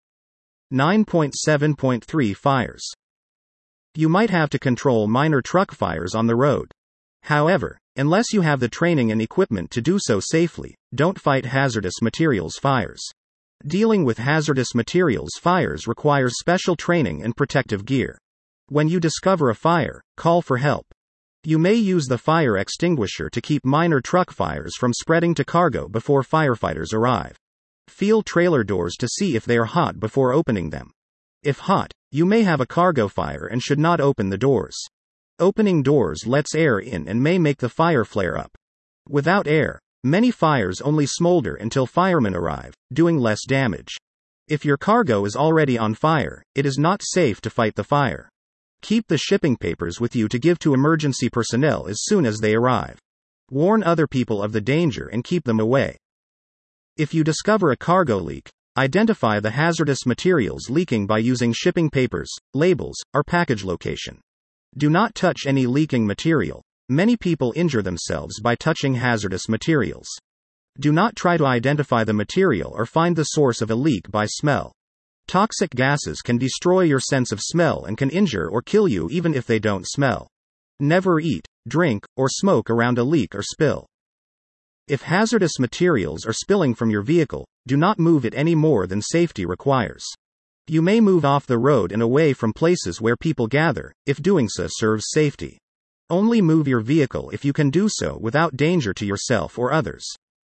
Speaker 1: nine point seven point three Fires. You might have to control minor truck fires on the road. However, unless you have the training and equipment to do so safely, don't fight hazardous materials fires. Dealing with hazardous materials fires requires special training and protective gear. When you discover a fire, call for help. You may use the fire extinguisher to keep minor truck fires from spreading to cargo before firefighters arrive. Feel trailer doors to see if they are hot before opening them. If hot, you may have a cargo fire and should not open the doors. Opening doors lets air in and may make the fire flare up. Without air, many fires only smolder until firemen arrive, doing less damage. If your cargo is already on fire, it is not safe to fight the fire. Keep the shipping papers with you to give to emergency personnel as soon as they arrive. Warn other people of the danger and keep them away. If you discover a cargo leak, identify the hazardous materials leaking by using shipping papers, labels, or package location. Do not touch any leaking material. Many people injure themselves by touching hazardous materials. Do not try to identify the material or find the source of a leak by smell. Toxic gases can destroy your sense of smell and can injure or kill you even if they don't smell. Never eat, drink, or smoke around a leak or spill. If hazardous materials are spilling from your vehicle, do not move it any more than safety requires. You may move off the road and away from places where people gather, if doing so serves safety. Only move your vehicle if you can do so without danger to yourself or others.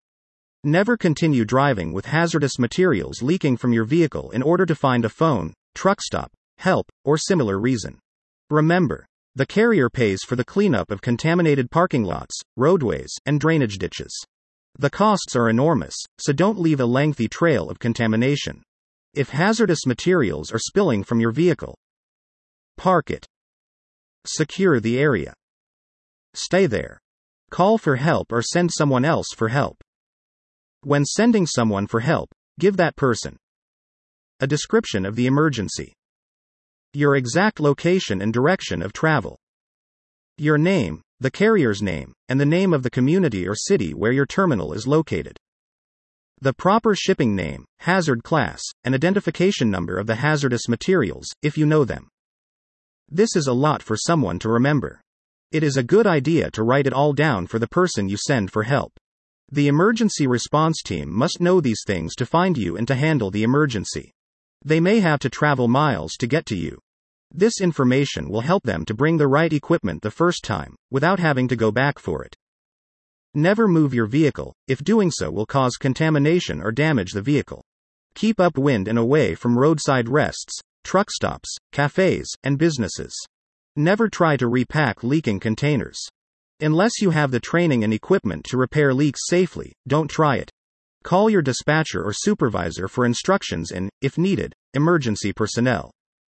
Speaker 1: Never continue driving with hazardous materials leaking from your vehicle in order to find a phone, truck stop, help, or similar reason. Remember, the carrier pays for the cleanup of contaminated parking lots, roadways, and drainage ditches. The costs are enormous, so don't leave a lengthy trail of contamination. If hazardous materials are spilling from your vehicle, park it. Secure the area. Stay there. Call for help or send someone else for help. When sending someone for help, give that person a description of the emergency, your exact location and direction of travel, your name, the carrier's name, and the name of the community or city where your terminal is located, the proper shipping name, hazard class, and identification number of the hazardous materials, if you know them. This is a lot for someone to remember. It is a good idea to write it all down for the person you send for help. The emergency response team must know these things to find you and to handle the emergency. They may have to travel miles to get to you. This information will help them to bring the right equipment the first time, without having to go back for it. Never move your vehicle, if doing so will cause contamination or damage the vehicle. Keep upwind and away from roadside rests, truck stops, cafes, and businesses. Never try to repack leaking containers. Unless you have the training and equipment to repair leaks safely, don't try it. Call your dispatcher or supervisor for instructions and, if needed, emergency personnel.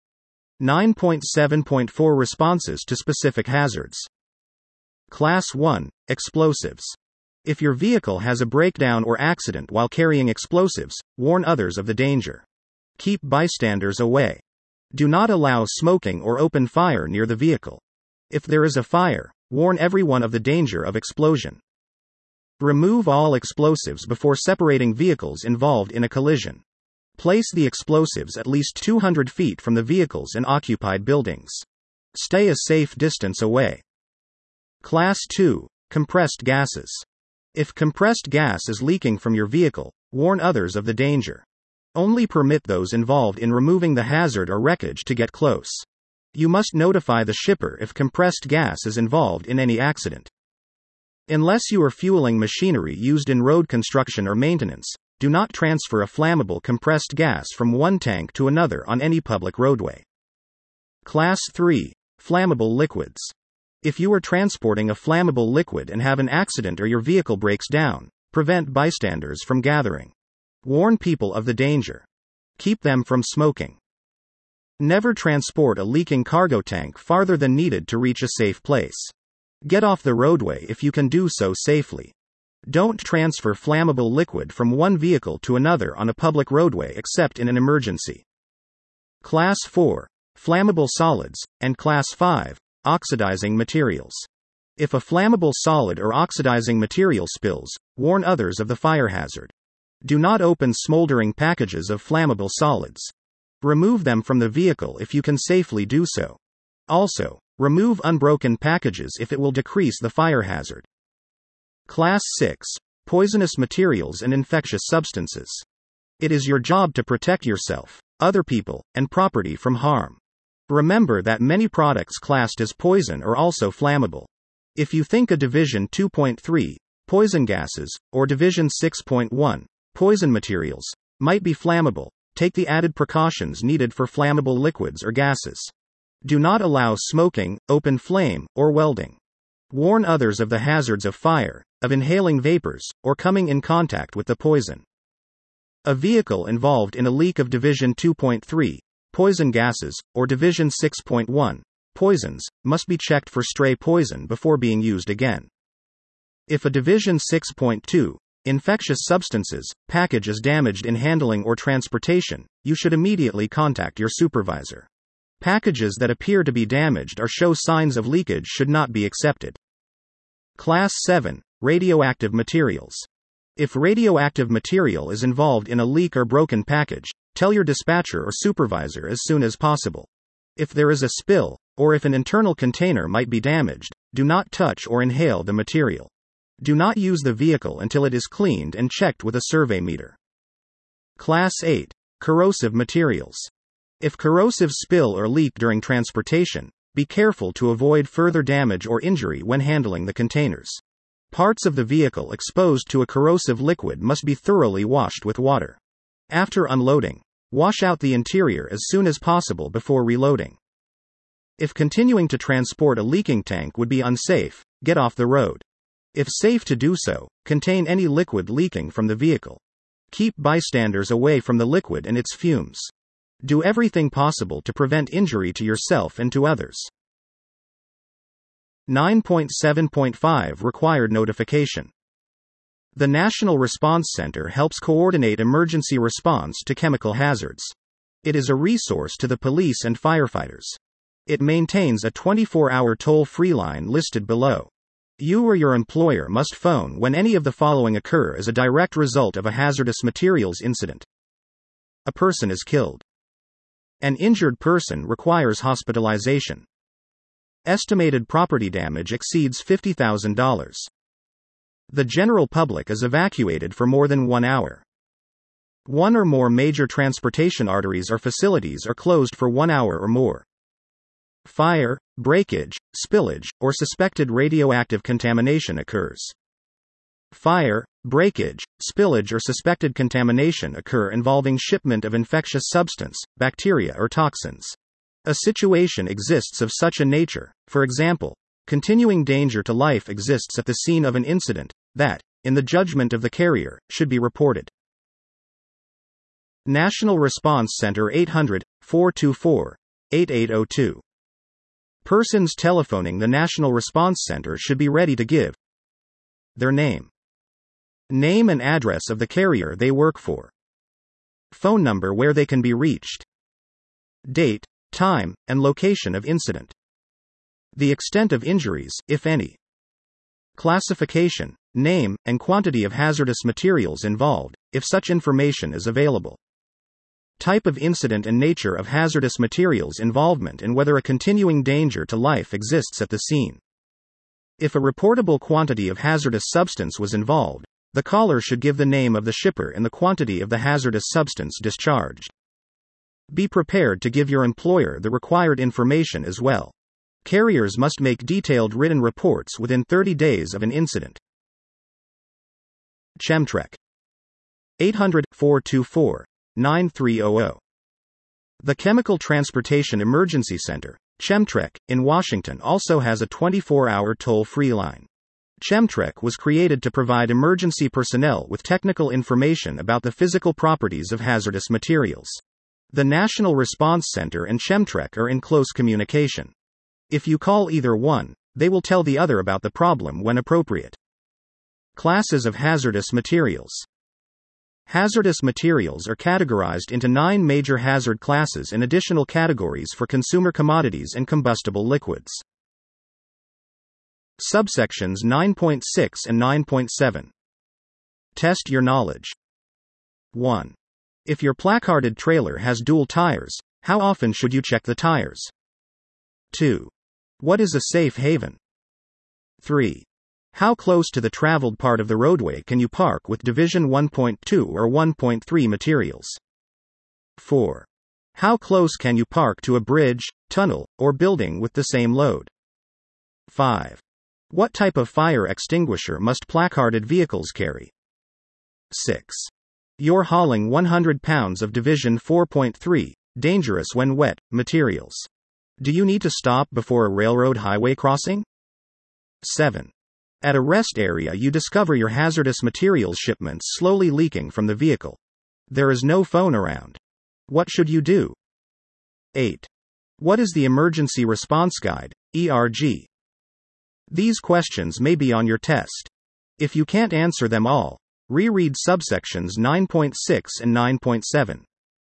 Speaker 1: nine point seven point four Responses to specific hazards. Class one, Explosives. If your vehicle has a breakdown or accident while carrying explosives, warn others of the danger. Keep bystanders away. Do not allow smoking or open fire near the vehicle. If there is a fire, warn everyone of the danger of explosion. Remove all explosives before separating vehicles involved in a collision. Place the explosives at least two hundred feet from the vehicles and occupied buildings. Stay a safe distance away. Class two, Compressed gases. If compressed gas is leaking from your vehicle, warn others of the danger. Only permit those involved in removing the hazard or wreckage to get close. You must notify the shipper if compressed gas is involved in any accident. Unless you are fueling machinery used in road construction or maintenance, do not transfer a flammable compressed gas from one tank to another on any public roadway. Class three, Flammable liquids. If you are transporting a flammable liquid and have an accident or your vehicle breaks down, prevent bystanders from gathering. Warn people of the danger. Keep them from smoking. Never transport a leaking cargo tank farther than needed to reach a safe place. Get off the roadway if you can do so safely. Don't transfer flammable liquid from one vehicle to another on a public roadway except in an emergency. Class four, Flammable solids, and Class five, Oxidizing materials. If a flammable solid or oxidizing material spills, warn others of the fire hazard. Do not open smoldering packages of flammable solids. Remove them from the vehicle if you can safely do so. Also, remove unbroken packages if it will decrease the fire hazard. Class six, Poisonous materials and infectious substances. It is your job to protect yourself, other people, and property from harm. Remember that many products classed as poison are also flammable. If you think a Division two point three, poison gases, or Division six point one, poison materials, might be flammable, take the added precautions needed for flammable liquids or gases. Do not allow smoking, open flame, or welding. Warn others of the hazards of fire, of inhaling vapors, or coming in contact with the poison. A vehicle involved in a leak of Division two point three, poison gases, or Division six point one, poisons, must be checked for stray poison before being used again. If a Division six point two, infectious substances, package is damaged in handling or transportation, you should immediately contact your supervisor. Packages that appear to be damaged or show signs of leakage should not be accepted. Class seven, radioactive materials. If radioactive material is involved in a leak or broken package, tell your dispatcher or supervisor as soon as possible. If there is a spill, or if an internal container might be damaged, do not touch or inhale the material. Do not use the vehicle until it is cleaned and checked with a survey meter. Class eight, corrosive materials. If corrosive spill or leak during transportation, be careful to avoid further damage or injury when handling the containers. Parts of the vehicle exposed to a corrosive liquid must be thoroughly washed with water. After unloading, wash out the interior as soon as possible before reloading. If continuing to transport a leaking tank would be unsafe, get off the road. If safe to do so, contain any liquid leaking from the vehicle. Keep bystanders away from the liquid and its fumes. Do everything possible to prevent injury to yourself and to others. nine point seven point five Required notification. The National Response Center helps coordinate emergency response to chemical hazards. It is a resource to the police and firefighters. It maintains a twenty-four hour toll-free line listed below. You or your employer must phone when any of the following occur as a direct result of a hazardous materials incident. A person is killed. An injured person requires hospitalization. Estimated property damage exceeds fifty thousand dollars. The general public is evacuated for more than one hour. One or more major transportation arteries or facilities are closed for one hour or more. Fire, breakage, spillage, or suspected radioactive contamination occurs. Fire, breakage, spillage or suspected contamination occur involving shipment of infectious substance, bacteria or toxins. A situation exists of such a nature, for example, continuing danger to life exists at the scene of an incident, that, in the judgment of the carrier, should be reported. National Response Center eight hundred, four two four, eight eight zero two. Persons telephoning the National Response Center should be ready to give their name, name and address of the carrier they work for, phone number where they can be reached, date, time, and location of incident, the extent of injuries, if any, classification, name, and quantity of hazardous materials involved, if such information is available, type of incident and nature of hazardous materials involvement and whether a continuing danger to life exists at the scene. If a reportable quantity of hazardous substance was involved, the caller should give the name of the shipper and the quantity of the hazardous substance discharged. Be prepared to give your employer the required information as well. Carriers must make detailed written reports within thirty days of an incident. Chemtrec. eight hundred, four two four, nine three zero zero. The Chemical Transportation Emergency Center, Chemtrec, in Washington also has a twenty-four hour toll-free line. Chemtrec was created to provide emergency personnel with technical information about the physical properties of hazardous materials. The National Response Center and Chemtrec are in close communication. If you call either one, they will tell the other about the problem when appropriate. Classes of hazardous materials. Hazardous materials are categorized into nine major hazard classes and additional categories for consumer commodities and combustible liquids. Subsections nine point six and nine point seven. Test your knowledge. one. If your placarded trailer has dual tires, how often should you check the tires? two. What is a safe haven? three. How close to the traveled part of the roadway can you park with Division one point two or one point three materials? four. How close can you park to a bridge, tunnel, or building with the same load? five. What type of fire extinguisher must placarded vehicles carry? six. You're hauling one hundred pounds of Division four point three, dangerous when wet, materials. Do you need to stop before a railroad highway crossing? seven. At a rest area you discover your hazardous materials shipments slowly leaking from the vehicle. There is no phone around. What should you do? eight. What is the Emergency Response Guide, E R G? These questions may be on your test. If you can't answer them all, reread subsections nine point six and nine point seven.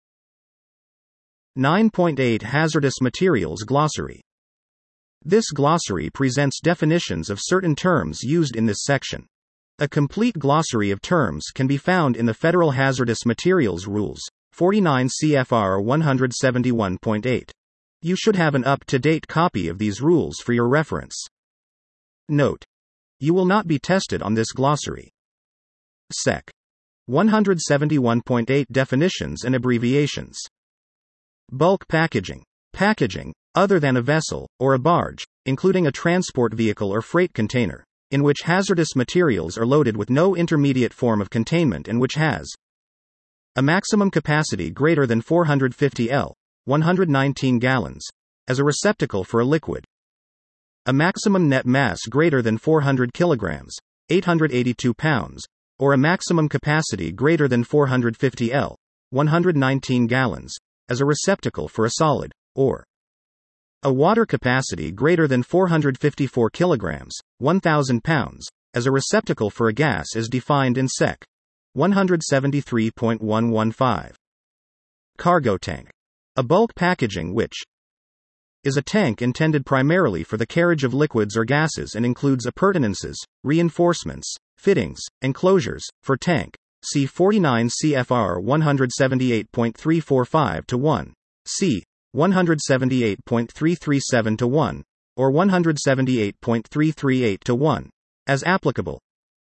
Speaker 1: nine point eight Hazardous Materials Glossary. This glossary presents definitions of certain terms used in this section. A complete glossary of terms can be found in the Federal Hazardous Materials Rules, forty-nine C F R one seventy-one point eight. You should have an up-to-date copy of these rules for your reference. Note: you will not be tested on this glossary. Sec. one seventy-one point eight Definitions and Abbreviations. Bulk packaging. Packaging, other than a vessel, or a barge, including a transport vehicle or freight container, in which hazardous materials are loaded with no intermediate form of containment and which has a maximum capacity greater than four hundred fifty liters, one hundred nineteen gallons, as a receptacle for a liquid. A maximum net mass greater than four hundred kilograms, eight hundred eighty-two pounds, or a maximum capacity greater than four hundred fifty liters, one hundred nineteen gallons, as a receptacle for a solid, or a water capacity greater than four hundred fifty-four kilograms, one thousand pounds, as a receptacle for a gas as defined in Sec. one seventy-three point one fifteen. Cargo tank. A bulk packaging which is a tank intended primarily for the carriage of liquids or gases and includes appurtenances, reinforcements, fittings, and closures. For tank, see forty-nine C F R one seventy-eight point three forty-five to one, c. one seventy-eight point three thirty-seven to one, or one seventy-eight point three thirty-eight to one, as applicable.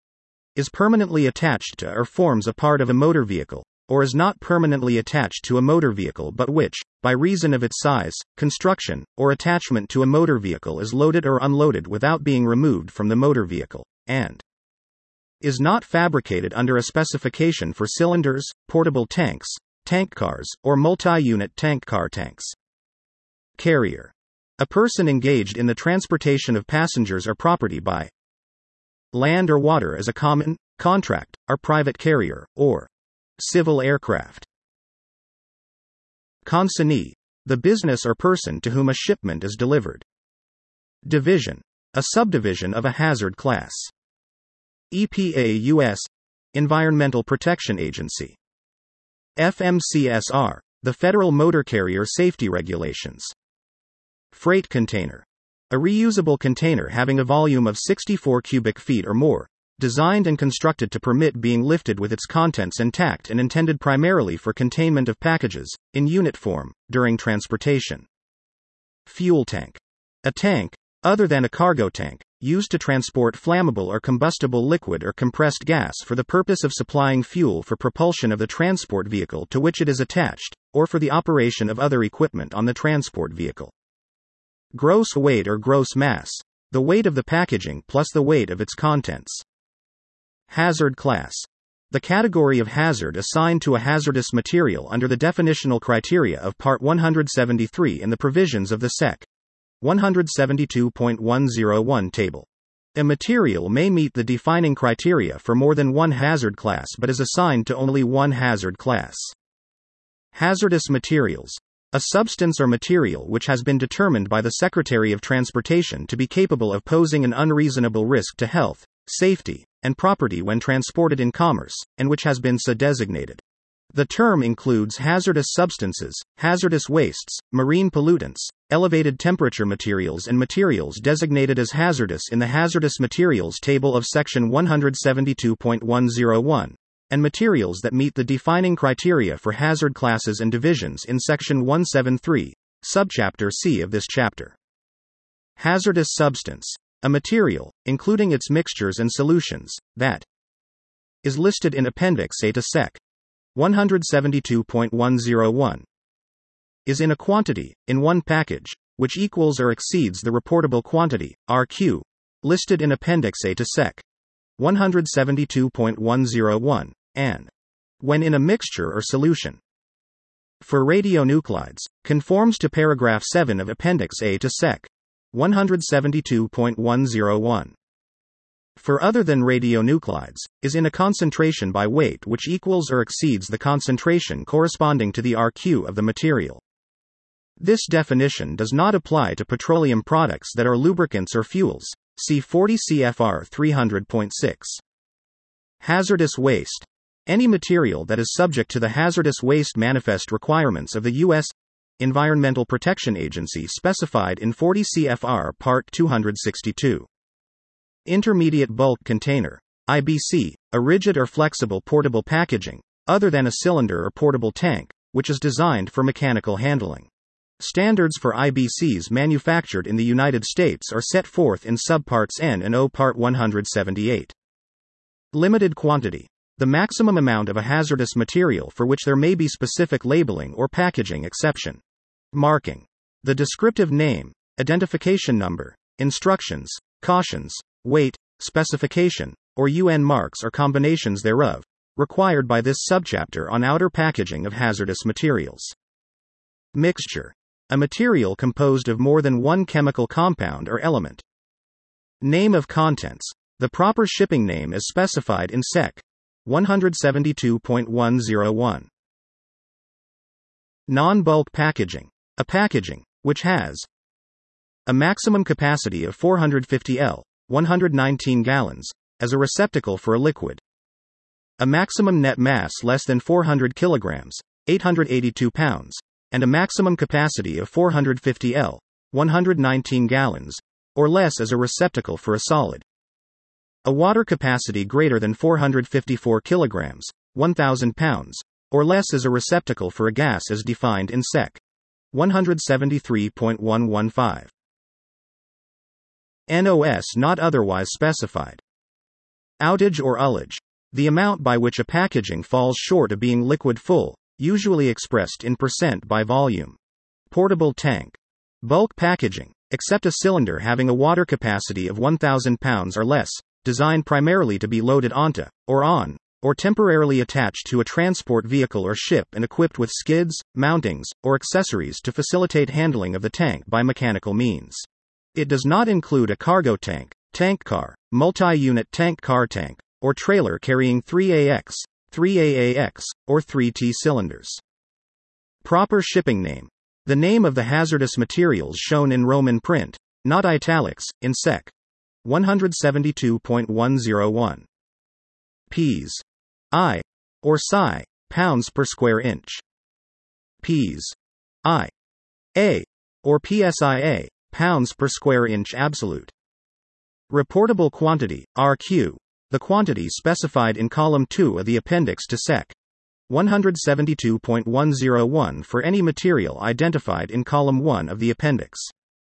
Speaker 1: Is permanently attached to or forms a part of a motor vehicle, or is not permanently attached to a motor vehicle but which, by reason of its size, construction, or attachment to a motor vehicle is loaded or unloaded without being removed from the motor vehicle, and is not fabricated under a specification for cylinders, portable tanks, tank cars, or multi-unit tank car tanks. Carrier. A person engaged in the transportation of passengers or property by land or water as a common, contract, or private carrier, or civil aircraft. Consignee. The business or person to whom a shipment is delivered. Division. A subdivision of a hazard class. E P A U S. Environmental Protection Agency. F M C S R. The Federal Motor Carrier Safety Regulations. Freight container. A reusable container having a volume of sixty-four cubic feet or more, designed and constructed to permit being lifted with its contents intact and intended primarily for containment of packages, in unit form, during transportation. Fuel tank. A tank, other than a cargo tank, used to transport flammable or combustible liquid or compressed gas for the purpose of supplying fuel for propulsion of the transport vehicle to which it is attached, or for the operation of other equipment on the transport vehicle. Gross weight or gross mass. The weight of the packaging plus the weight of its contents. Hazard class. The category of hazard assigned to a hazardous material under the definitional criteria of Part one seventy-three in the provisions of the Sec. one seventy-two point one oh one table. A material may meet the defining criteria for more than one hazard class but is assigned to only one hazard class. Hazardous materials. A substance or material which has been determined by the Secretary of Transportation to be capable of posing an unreasonable risk to health, safety, and property when transported in commerce, and which has been so designated. The term includes hazardous substances, hazardous wastes, marine pollutants, elevated temperature materials and materials designated as hazardous in the Hazardous Materials Table of Section one seventy-two point one oh one, and materials that meet the defining criteria for hazard classes and divisions in Section one seventy-three, Subchapter C of this chapter. Hazardous substance. A material, including its mixtures and solutions, that is listed in Appendix A to Sec. one seventy-two point one oh one, is in a quantity, in one package, which equals or exceeds the reportable quantity, R Q, listed in Appendix A to Sec. one seventy-two point one oh one, and when in a mixture or solution. For radionuclides, conforms to paragraph seven of Appendix A to Sec. one seventy-two point one oh one. for other than radionuclides, is in a concentration by weight which equals or exceeds the concentration corresponding to the R Q of the material. This definition does not apply to petroleum products that are lubricants or fuels. See forty C F R three hundred point six. Hazardous waste. Any material that is subject to the hazardous waste manifest requirements of the U S Environmental Protection Agency specified in forty C F R Part two sixty-two. Intermediate bulk container, I B C, a rigid or flexible portable packaging, other than a cylinder or portable tank, which is designed for mechanical handling. Standards for I B Cs manufactured in the United States are set forth in Subparts N and O Part one seventy-eight. Limited quantity. The maximum amount of a hazardous material for which there may be specific labeling or packaging exception. Marking. The descriptive name, identification number, instructions, cautions, weight, specification, or U N marks or combinations thereof, required by this subchapter on outer packaging of hazardous materials. Mixture. A material composed of more than one chemical compound or element. Name of contents. The proper shipping name is specified in Sec. one seventy-two point one oh one. Non-bulk packaging. A packaging, which has a maximum capacity of four hundred fifty liters, one hundred nineteen gallons, as a receptacle for a liquid. A maximum net mass less than four hundred kilograms, eight hundred eighty-two pounds, and a maximum capacity of four hundred fifty liters, one hundred nineteen gallons, or less as a receptacle for a solid. A water capacity greater than four hundred fifty-four kilograms, one thousand pounds, or less as a receptacle for a gas as defined in Sec. one seventy-three point one fifteen. N O S not otherwise specified. Outage or ullage. The amount by which a packaging falls short of being liquid full, usually expressed in percent by volume. Portable tank. Bulk packaging, except a cylinder having a water capacity of one thousand pounds or less, designed primarily to be loaded onto, or on, or temporarily attached to a transport vehicle or ship and equipped with skids, mountings, or accessories to facilitate handling of the tank by mechanical means. It does not include a cargo tank, tank car, multi-unit tank car tank, or trailer carrying three A X, three A A X, or three T cylinders. Proper shipping name. The name of the hazardous materials shown in Roman print, not italics, in Sec. one seventy-two point one oh one. Ps. I. Or psi, pounds per square inch. Ps. I. A. Or P S I A, pounds per square inch absolute. Reportable quantity, R Q, the quantity specified in column two of the appendix to Sec. one seventy-two point one oh one for any material identified in column one of the appendix.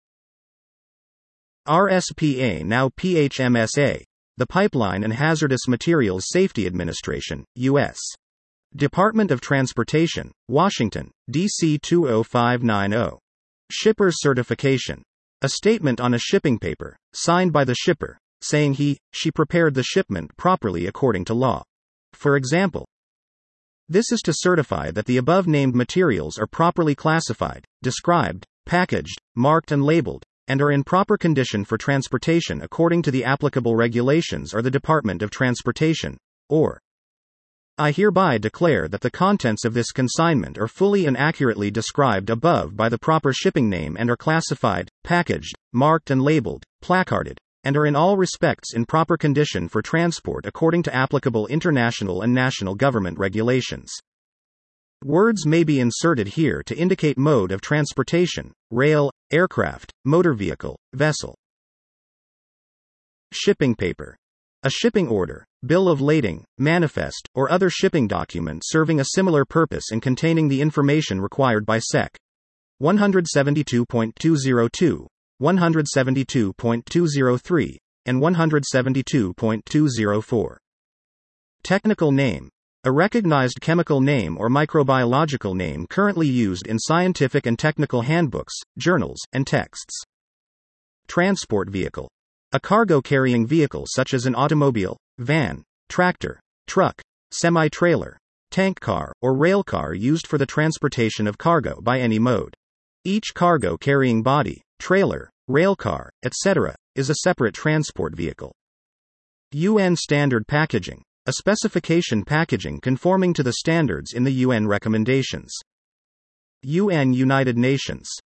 Speaker 1: R S P A now P H M S A, the Pipeline and Hazardous Materials Safety Administration, U S Department of Transportation, Washington, D C two oh five nine oh. Shipper's certification. A statement on a shipping paper, signed by the shipper, saying he, she prepared the shipment properly according to law. For example, this is to certify that the above-named materials are properly classified, described, packaged, marked and labeled, and are in proper condition for transportation according to the applicable regulations or the Department of Transportation, or I hereby declare that the contents of this consignment are fully and accurately described above by the proper shipping name and are classified, packaged, marked and labeled, placarded, and are in all respects in proper condition for transport according to applicable international and national government regulations. Words may be inserted here to indicate mode of transportation: rail, aircraft, motor vehicle, vessel. Shipping paper. A shipping order, bill of lading, manifest, or other shipping document serving a similar purpose and containing the information required by Sec. one seventy-two point two oh two, one seventy-two point two oh three, and one seventy-two point two oh four. Technical name. A recognized chemical name or microbiological name currently used in scientific and technical handbooks, journals, and texts. Transport vehicle. A cargo-carrying vehicle such as an automobile, van, tractor, truck, semi-trailer, tank car, or rail car used for the transportation of cargo by any mode. Each cargo-carrying body, trailer, rail car, et cetera, is a separate transport vehicle. U N Standard Packaging, a specification packaging conforming to the standards in the U N recommendations. U N United Nations.